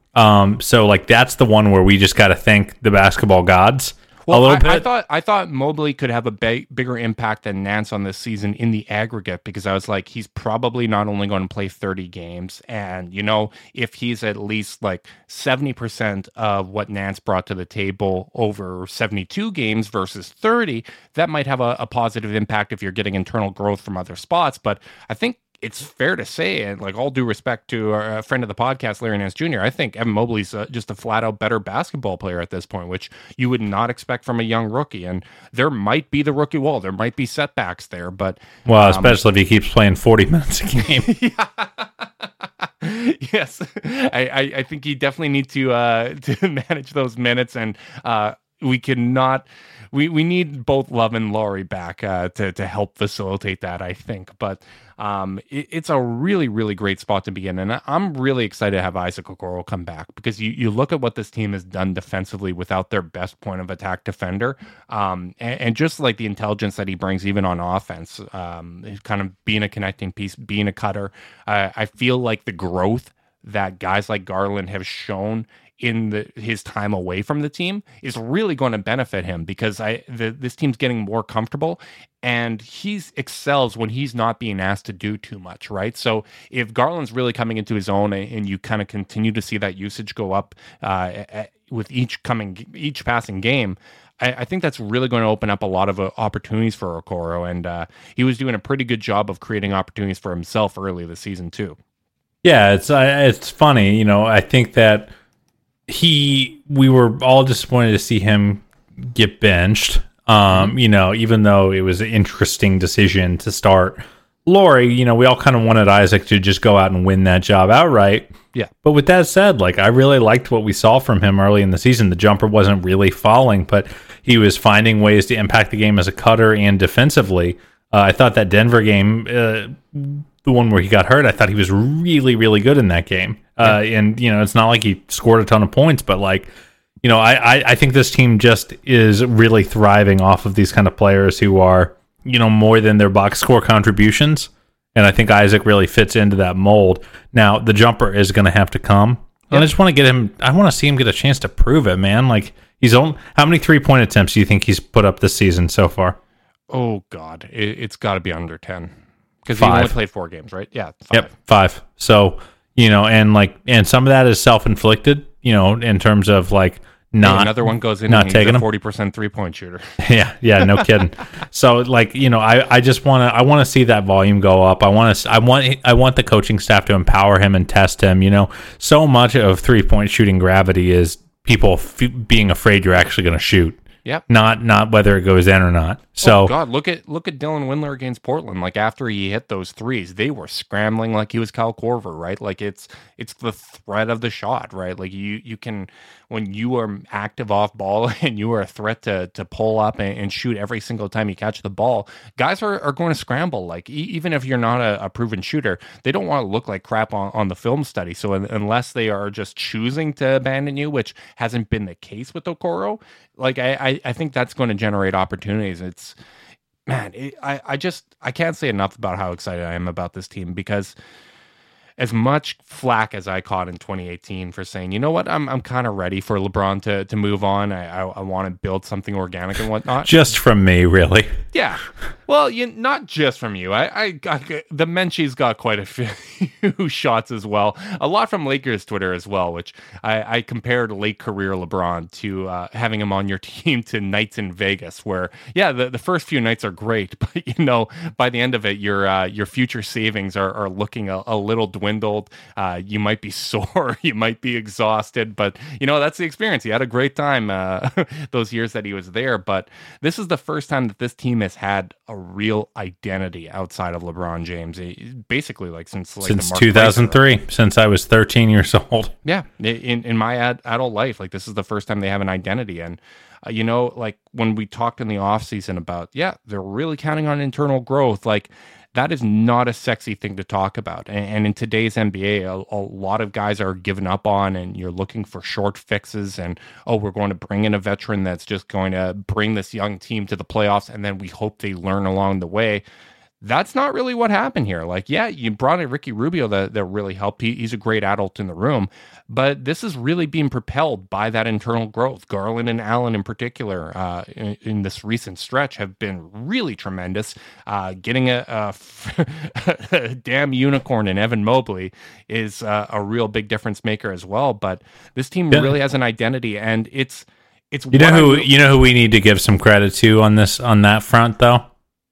Um, so like that's the one where we just got to thank the basketball gods a Well, little I, bit. I thought I thought Mobley could have a big, bigger impact than Nance on this season in the aggregate because I was like, he's probably not only going to play thirty games, and you know, if he's at least like seventy percent of what Nance brought to the table over seventy-two games versus thirty, that might have a, a positive impact if you're getting internal growth from other spots. But I think it's fair to say, and like all due respect to our, a friend of the podcast, Larry Nance Junior, I think Evan Mobley's uh, just a flat out better basketball player at this point, which you would not expect from a young rookie. And there might be the rookie wall, there might be setbacks there, but well, um, especially if he keeps playing forty minutes a game. yes, I, I, I think you definitely need to uh, to manage those minutes, and uh, we cannot. We, we need both Love and Laurie back uh, to to help facilitate that, I think. But um, it, it's a really, really great spot to be in. And I- I'm really excited to have Isaac Okoro come back because you, you look at what this team has done defensively without their best point of attack defender. Um, and, and just like the intelligence that he brings even on offense, um, kind of being a connecting piece, being a cutter. Uh, I feel like the growth that guys like Garland have shown in the, his time away from the team is really going to benefit him, because I the, this team's getting more comfortable, and he's excels when he's not being asked to do too much, right? So if Garland's really coming into his own, and you kind of continue to see that usage go up uh, with each coming each passing game, I, I think that's really going to open up a lot of uh, opportunities for Okoro, and uh, he was doing a pretty good job of creating opportunities for himself early this season too. Yeah, it's uh, it's funny, you know. I think that he we were all disappointed to see him get benched. Um, you know, even though it was an interesting decision to start Laurie, you know, we all kind of wanted Isaac to just go out and win that job outright. Yeah. But with that said, like, I really liked what we saw from him early in the season. The jumper wasn't really falling, but he was finding ways to impact the game as a cutter and defensively. Uh, I thought that Denver game, uh, the one where he got hurt, I thought he was really, really good in that game. Uh, yeah. And, you know, it's not like he scored a ton of points, but, like, you know, I, I, I think this team just is really thriving off of these kind of players who are, you know, more than their box score contributions. And I think Isaac really fits into that mold. Now, the jumper is going to have to come. Yeah. And I just want to get him, I want to see him get a chance to prove it, man. Like, he's on, how many three-point attempts do you think he's put up this season so far? Oh, God. It, it's got to be under ten. Because he only played four games, right? Yeah. Five. Yep, five. So, you know, and like, and some of that is self-inflicted, you know, in terms of like not hey, another one goes in not and taking he's a him. forty percent three-point shooter. yeah, yeah, no kidding. So like, you know, I, I just want to I want to see that volume go up. I want to I want I want the coaching staff to empower him and test him. You know, so much of three-point shooting gravity is people f- being afraid you're actually going to shoot. Yep. Not not whether it goes in or not. So oh God, look at look at Dylan Windler against Portland. Like after he hit those threes, they were scrambling like he was Kyle Korver, right? Like it's it's the threat of the shot, right? Like you you can when you are active off ball and you are a threat to to pull up and, and shoot every single time you catch the ball, guys are, are going to scramble. Like e- even if you're not a, a proven shooter, they don't want to look like crap on, on the film study. So un- unless they are just choosing to abandon you, which hasn't been the case with Okoro, like I, I, I think that's going to generate opportunities. It's man, it, I, I just I can't say enough about how excited I am about this team, because as much flack as I caught in twenty eighteen for saying, you know what, I'm I'm kind of ready for LeBron to to move on. I I, I want to build something organic and whatnot. Just from me, really. Yeah. Well, you not just from you. I, I, I the Menchie's got quite a few shots as well. A lot from Lakers Twitter as well, which I, I compared late career LeBron to uh, having him on your team to nights in Vegas, where yeah, the, the first few nights are great, but you know by the end of it, your uh, your future savings are, are looking a, a little dwindled. Uh, you might be sore, you might be exhausted, but you know that's the experience. He had a great time uh, those years that he was there, but this is the first time that this team has had a real identity outside of LeBron James, basically like since like since the Mark two thousand three, Price, since I was thirteen years old. Yeah, in in my ad, adult life, like this is the first time they have an identity. And uh, you know, like when we talked in the off season about, yeah, they're really counting on internal growth, like that is not a sexy thing to talk about. And, and in today's N B A, a, a lot of guys are giving up on, and you're looking for short fixes. And, oh, we're going to bring in a veteran that's just going to bring this young team to the playoffs, and then we hope they learn along the way. That's not really what happened here. Like, yeah, you brought in Ricky Rubio that, that really helped. He, he's a great adult in the room, but this is really being propelled by that internal growth. Garland and Allen in particular uh, in, in this recent stretch have been really tremendous. Uh, getting a, a, a damn unicorn in Evan Mobley is uh, a real big difference maker as well. But this team yeah. really has an identity, and it's it's you know who really- you know who we need to give some credit to on this on that front though.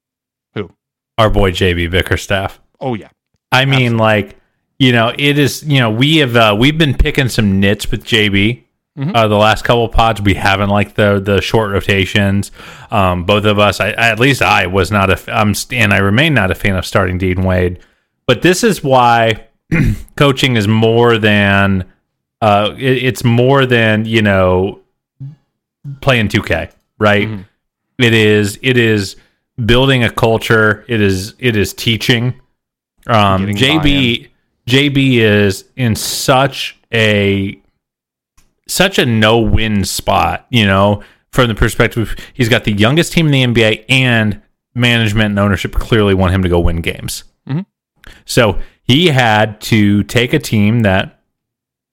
Our boy J B Bickerstaff. Oh yeah, I mean, Absolutely. like you know, it is. You know, we have uh, we've been picking some nits with J B. Mm-hmm. Uh, the last couple of pods, we haven't liked the the short rotations. Um, both of us, I, at least I was not a, I'm, and I remain not a fan of starting Dean Wade. But this is why coaching is more than uh, it, it's more than you know playing two K, right? Mm-hmm. It is. It is. Building a culture, it is it is teaching. Um, J B buy-in. J B is in such a such a no-win spot, you know, from the perspective he's got the youngest team in the N B A, and management and ownership clearly want him to go win games. Mm-hmm. So he had to take a team that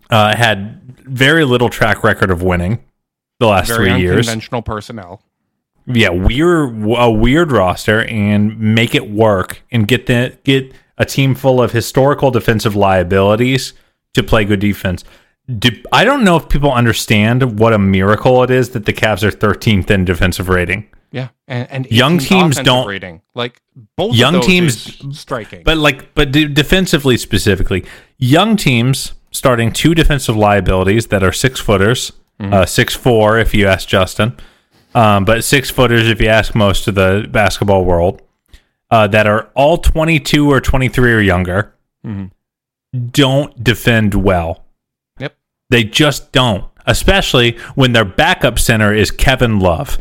uh, had very little track record of winning the last Very three years. Unconventional personnel. Yeah, weird, a weird roster, and make it work and get the get a team full of historical defensive liabilities to play good defense. Do, I don't know if people understand what a miracle it is that the Cavs are thirteenth in defensive rating. Yeah, and, and young teams don't rating. Like both young of those teams is striking, but like but de- defensively specifically, young teams starting two defensive liabilities that are six footers, mm-hmm. uh, six four if you ask Justin, um, but six footers if you ask most of the basketball world, uh, that are all twenty-two or twenty-three or younger, mm-hmm. don't defend well. Yep, they just don't, especially when their backup center is Kevin Love.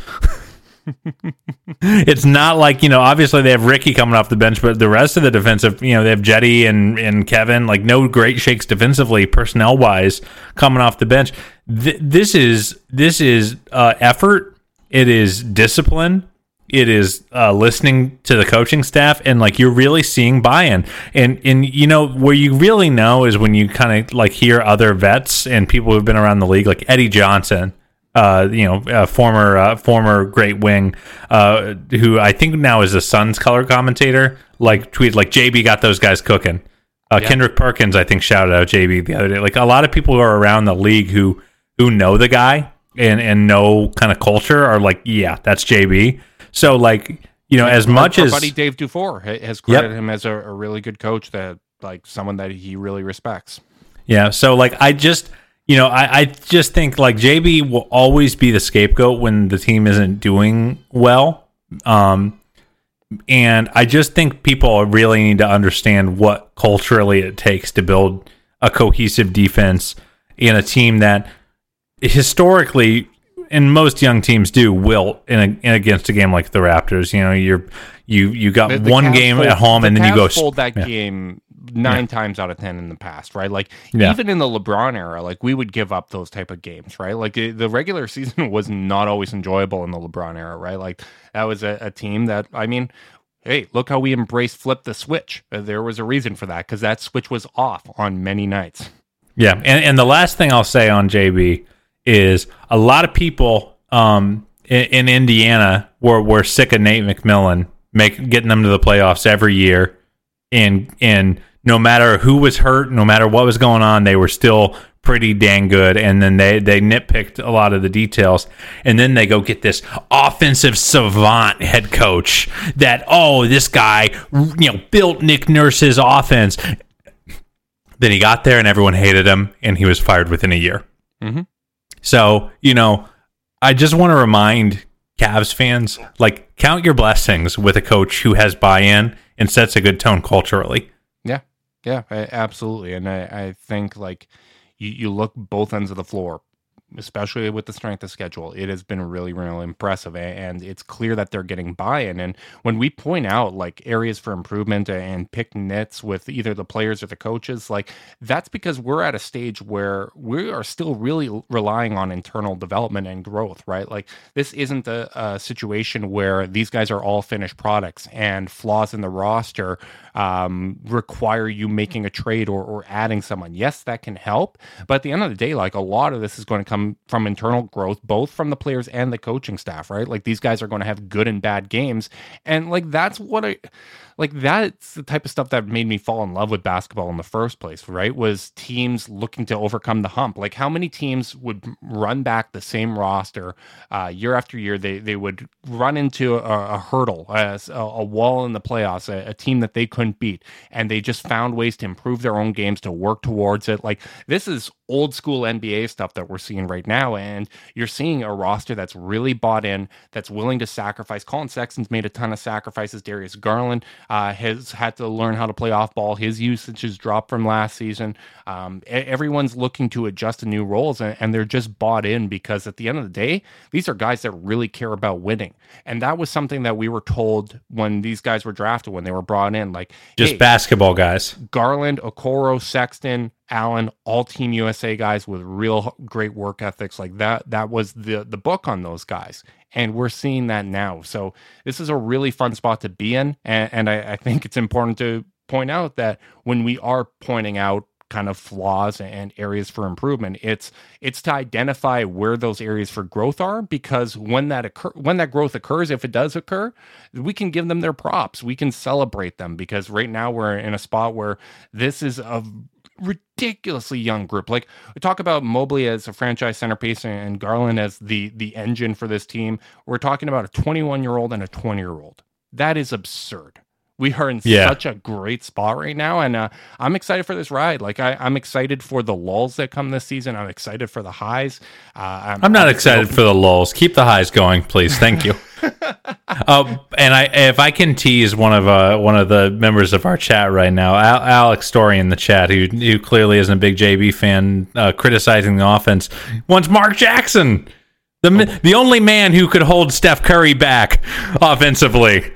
It's not like, you know, obviously they have Ricky coming off the bench, but the rest of the defensive, you know, they have Jetty and, and Kevin, like no great shakes defensively, personnel wise, coming off the bench. Th- this is this is uh, effort. It is discipline. It is uh, listening to the coaching staff, and like you're really seeing buy-in. And and you know where you really know is when you kind of like hear other vets and people who've been around the league, like Eddie Johnson. Uh, you know, uh, former uh, former great wing, uh, who I think now is a Suns color commentator. Like tweet, like J B got those guys cooking. Uh, yeah. Kendrick Perkins, I think, shouted out J B the other day. Like a lot of people who are around the league who who know the guy and and know kind of culture are like, yeah, that's J B. So like, you know, as our, much our as buddy Dave Dufour has credited yep. him as a, a really good coach, that like someone that he really respects. Yeah. So like, I just. You know, I, I just think like J B will always be the scapegoat when the team isn't doing well. Um, and I just think people really need to understand what culturally it takes to build a cohesive defense in a team that historically, and most young teams do, wilt in, a, in against a game like the Raptors. You know, you're you you got the, the one Cavs game fold, at home, the and then Cavs you go fold that yeah. game nine yeah. times out of ten in the past, right? Like yeah. even in the LeBron era, like we would give up those type of games, right? Like it, the regular season was not always enjoyable in the LeBron era, right? Like that was a, a team that, I mean, hey, look how we embraced flip the switch. Uh, there was a reason for that because that switch was off on many nights. Yeah, and and the last thing I'll say on J B is a lot of people um, in, in Indiana were were sick of Nate McMillan make getting them to the playoffs every year, and and. No matter who was hurt, no matter what was going on, they were still pretty dang good. And then they, they nitpicked a lot of the details. And then they go get this offensive savant head coach that, oh, this guy, you know, built Nick Nurse's offense. Then he got there and everyone hated him, and he was fired within a year. Mm-hmm. So, you know, I just want to remind Cavs fans, like, count your blessings with a coach who has buy-in and sets a good tone culturally. Yeah. Yeah, absolutely. And I, I think like you, you look both ends of the floor, especially with the strength of schedule. It has been really, really impressive. And it's clear that they're getting buy-in. And when we point out like areas for improvement and pick nits with either the players or the coaches, like that's because we're at a stage where we are still really relying on internal development and growth, right? Like this isn't a, a situation where these guys are all finished products and flaws in the roster um, require you making a trade or, or adding someone. Yes, that can help. But at the end of the day, like a lot of this is going to come from internal growth, both from the players and the coaching staff, right? Like these guys are going to have good and bad games. And like, that's what I, like, that's the type of stuff that made me fall in love with basketball in the first place, right? Was teams looking to overcome the hump. Like how many teams would run back the same roster uh, year after year? They they would run into a, a hurdle, a, a wall in the playoffs, a, a team that they couldn't beat. And they just found ways to improve their own games, to work towards it. Like this is old school N B A stuff that we're seeing right now. And you're seeing a roster that's really bought in, that's willing to sacrifice. Colin Sexton's made a ton of sacrifices. Darius Garland uh, has had to learn how to play off ball. His usage has dropped from last season. Um, everyone's looking to adjust to new roles, and, and they're just bought in because at the end of the day, these are guys that really care about winning. And that was something that we were told when these guys were drafted, when they were brought in, like just hey, basketball guys. Garland, Okoro, Sexton, Allen, all Team U S A guys with real great work ethics. Like that, that was the the book on those guys. And we're seeing that now. So this is a really fun spot to be in. And, and I, I think it's important to point out that when we are pointing out kind of flaws and areas for improvement. It's it's to identify where those areas for growth are, because when that occur when that growth occurs, if it does occur, we can give them their props. We can celebrate them, because right now we're in a spot where this is a ridiculously young group. Like, we talk about Mobley as a franchise centerpiece and Garland as the the engine for this team. We're talking about a twenty-one year old and a twenty year old. That is absurd. We are in yeah. such a great spot right now, and uh, I'm excited for this ride. Like, I, I'm excited for the lulls that come this season. I'm excited for the highs. Uh, I'm, I'm not excited for the lulls. Keep the highs going, please. Thank you. uh, and I, if I can tease one of uh, one of the members of our chat right now, Al- Alex Story in the chat, who who clearly isn't a big J B fan, uh, criticizing the offense, wants Mark Jackson, the oh. the only man who could hold Steph Curry back offensively.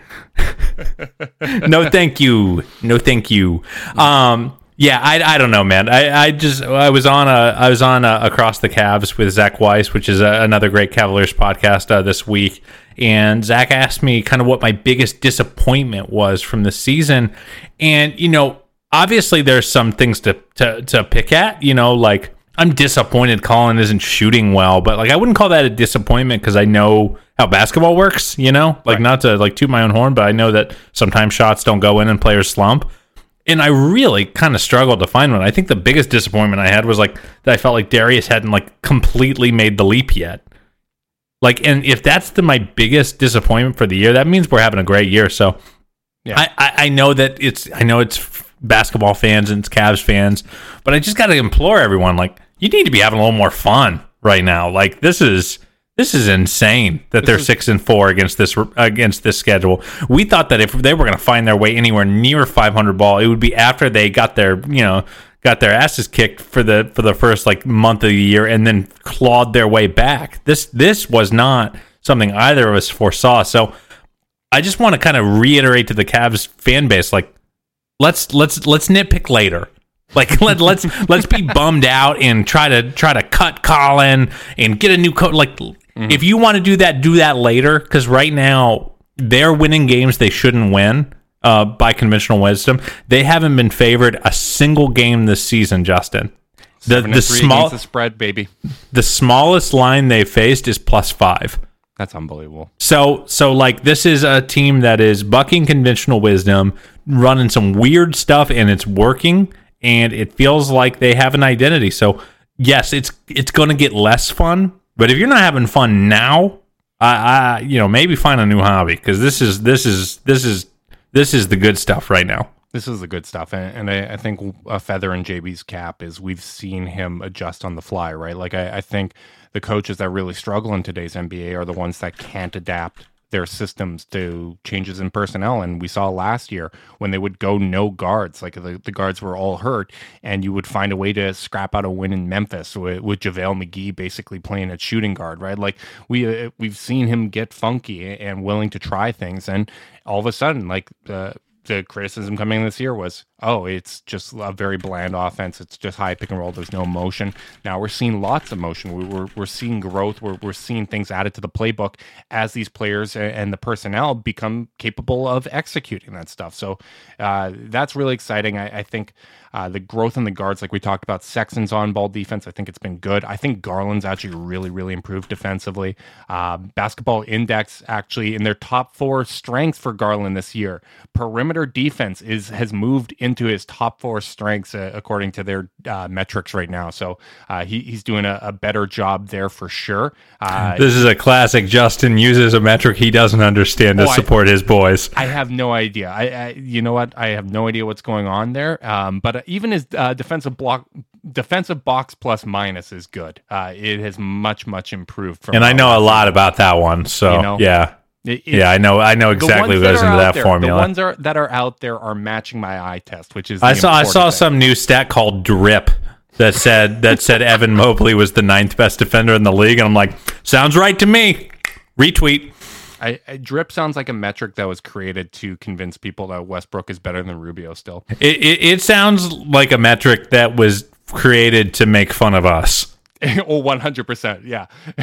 No, thank you. No, thank you. Um, yeah, I, I don't know, man. I, I just I was on a I was on a, Across the Cavs with Zach Weiss, which is a, another great Cavaliers podcast uh, this week, and Zach asked me kind of what my biggest disappointment was from the season, and you know, obviously there's some things to to, to pick at. You know, like, I'm disappointed Colin isn't shooting well, but like, I wouldn't call that a disappointment, because I know how basketball works, you know, like right. not to like toot my own horn, but I know that sometimes shots don't go in and players slump. And I really kind of struggled to find one. I think the biggest disappointment I had was like that I felt like Darius hadn't like completely made the leap yet. Like, and if that's the my biggest disappointment for the year, that means we're having a great year. So yeah, I, I, I know that it's I know it's basketball fans and it's Cavs fans, but I just got to implore everyone, like, you need to be having a little more fun right now. Like, this is this is insane that this they're is, six and four against this against this schedule. We thought that if they were going to find their way anywhere near five hundred ball, it would be after they got their you know got their asses kicked for the for the first like month of the year and then clawed their way back. This this was not something either of us foresaw. So I just want to kind of reiterate to the Cavs fan base, like, let's let's let's nitpick later. Like, let, let's let's be bummed out and try to try to cut Colin and get a new coach. Like, mm-hmm. if you want to do that, do that later, because right now they're winning games they shouldn't win uh, by conventional wisdom. They haven't been favored a single game this season, Justin. The the small the spread, baby. The smallest line they faced is plus five. That's unbelievable. So so like, this is a team that is bucking conventional wisdom, running some weird stuff, and it's working. And it feels like they have an identity. So yes, it's it's going to get less fun. But if you're not having fun now, I, I you know maybe find a new hobby, because this is this is this is this is the good stuff right now. This is the good stuff, and, and I, I think a feather in J B's cap is we've seen him adjust on the fly, right? Like, I, I think the coaches that really struggle in today's N B A are the ones that can't adapt their systems to changes in personnel. And we saw last year when they would go no guards, like the, the guards were all hurt, and you would find a way to scrap out a win in Memphis with, with JaVale McGee basically playing at shooting guard, right? Like, we, uh, we've seen him get funky and willing to try things. And all of a sudden, like, uh, the criticism coming this year was, oh, it's just a very bland offense. It's just high pick and roll. There's no motion. Now we're seeing lots of motion. We, we're we're seeing growth. We're we're seeing things added to the playbook as these players and the personnel become capable of executing that stuff. So uh, that's really exciting. I, I think uh, the growth in the guards, like we talked about, Sexton's on-ball defense, I think it's been good. I think Garland's actually really, really improved defensively. Uh, Basketball Index actually in their top four strengths for Garland this year, perimeter defense is has moved into his top four strengths uh, according to their uh, metrics right now. So uh, he, he's doing a, a better job there for sure. Uh, this is a classic. Justin uses a metric he doesn't understand to oh, support I, his boys. I have no idea. I, I you know what? I have no idea what's going on there. Um, but even his uh, defensive block. Defensive box plus minus is good. Uh, it has much, much improved. From and I know a lot about that one. So you know? yeah. It, yeah, I know. I know exactly what goes into that there, formula. The ones are, that are out there are matching my eye test, which is I saw. I saw thing. some new stat called drip that said that said Evan Mobley was the ninth best defender in the league, and I'm like, sounds right to me. Retweet. I, I, drip sounds like a metric that was created to convince people that Westbrook is better than Rubio. Still, it it, it sounds like a metric that was created to make fun of us. Oh, one hundred percent. Yeah.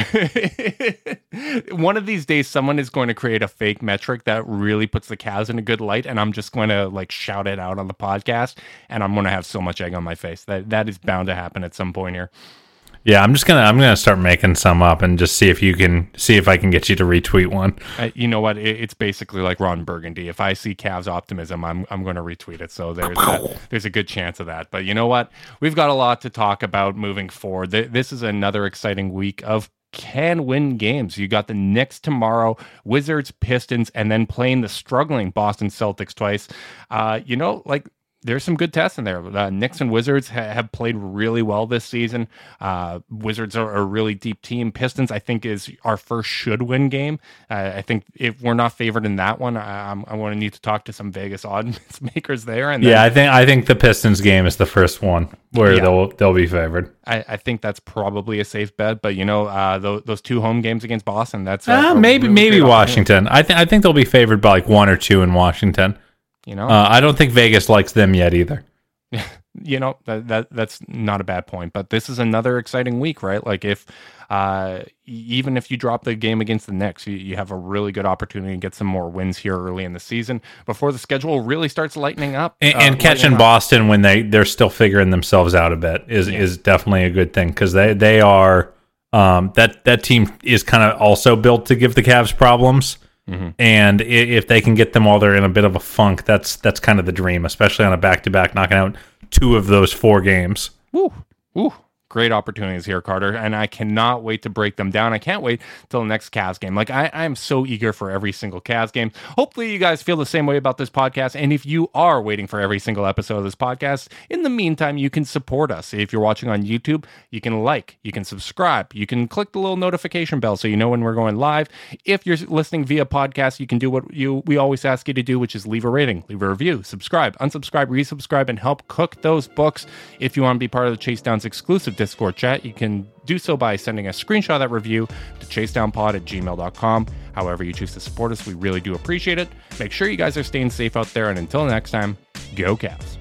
One of these days, someone is going to create a fake metric that really puts the Cavs in a good light, and I'm just going to like shout it out on the podcast, and I'm going to have so much egg on my face. That that is bound to happen at some point here. Yeah, I'm just gonna I'm gonna start making some up and just see if you can see if I can get you to retweet one. Uh, you know what? It, it's basically like Ron Burgundy. If I see Cavs optimism, I'm I'm going to retweet it. So there's that, there's a good chance of that. But you know what? We've got a lot to talk about moving forward. This is another exciting week of can-win games. You got the Knicks tomorrow, Wizards, Pistons, and then playing the struggling Boston Celtics twice. Uh, you know, like. There's some good tests in there. Uh, Knicks and Wizards ha- have played really well this season. Uh, Wizards are a really deep team. Pistons, I think, is our first should-win game. Uh, I think if we're not favored in that one, I, I'm, I want to need to talk to some Vegas odds makers there. And then, yeah, I think I think the Pistons game is the first one where yeah. they'll they'll be favored. I, I think that's probably a safe bet. But you know, uh, those, those two home games against Boston, that's uh, uh, maybe really maybe Washington. I think I think they'll be favored by like one or two in Washington. You know, uh, I don't think Vegas likes them yet either. You know, that, that that's not a bad point, but this is another exciting week, right? Like if, uh, even if you drop the game against the Knicks, you, you have a really good opportunity to get some more wins here early in the season before the schedule really starts lightening up. And, uh, and catching up. Boston when they, they're still figuring themselves out a bit is, yeah. is definitely a good thing because they, they are, um, that, that team is kind of also built to give the Cavs problems. Mm-hmm. And if they can get them while they're in a bit of a funk, that's that's kind of the dream, especially on a back-to-back, knocking out two of those four games. Woo, woo. Great opportunities here, Carter, and I cannot wait to break them down. I can't wait till the next Cavs game. Like, I, I am so eager for every single Cavs game. Hopefully, you guys feel the same way about this podcast, and if you are waiting for every single episode of this podcast, in the meantime, you can support us. If you're watching on YouTube, you can like, you can subscribe, you can click the little notification bell so you know when we're going live. If you're listening via podcast, you can do what you we always ask you to do, which is leave a rating, leave a review, subscribe, unsubscribe, resubscribe, and help cook those books. If you want to be part of the Chase Downs exclusive Discord chat, you can do so by sending a screenshot of that review to chasedownpod at gmail dot com. However you choose to support us, we really do appreciate it. Make sure you guys are staying safe out there, and until next time, go Cavs.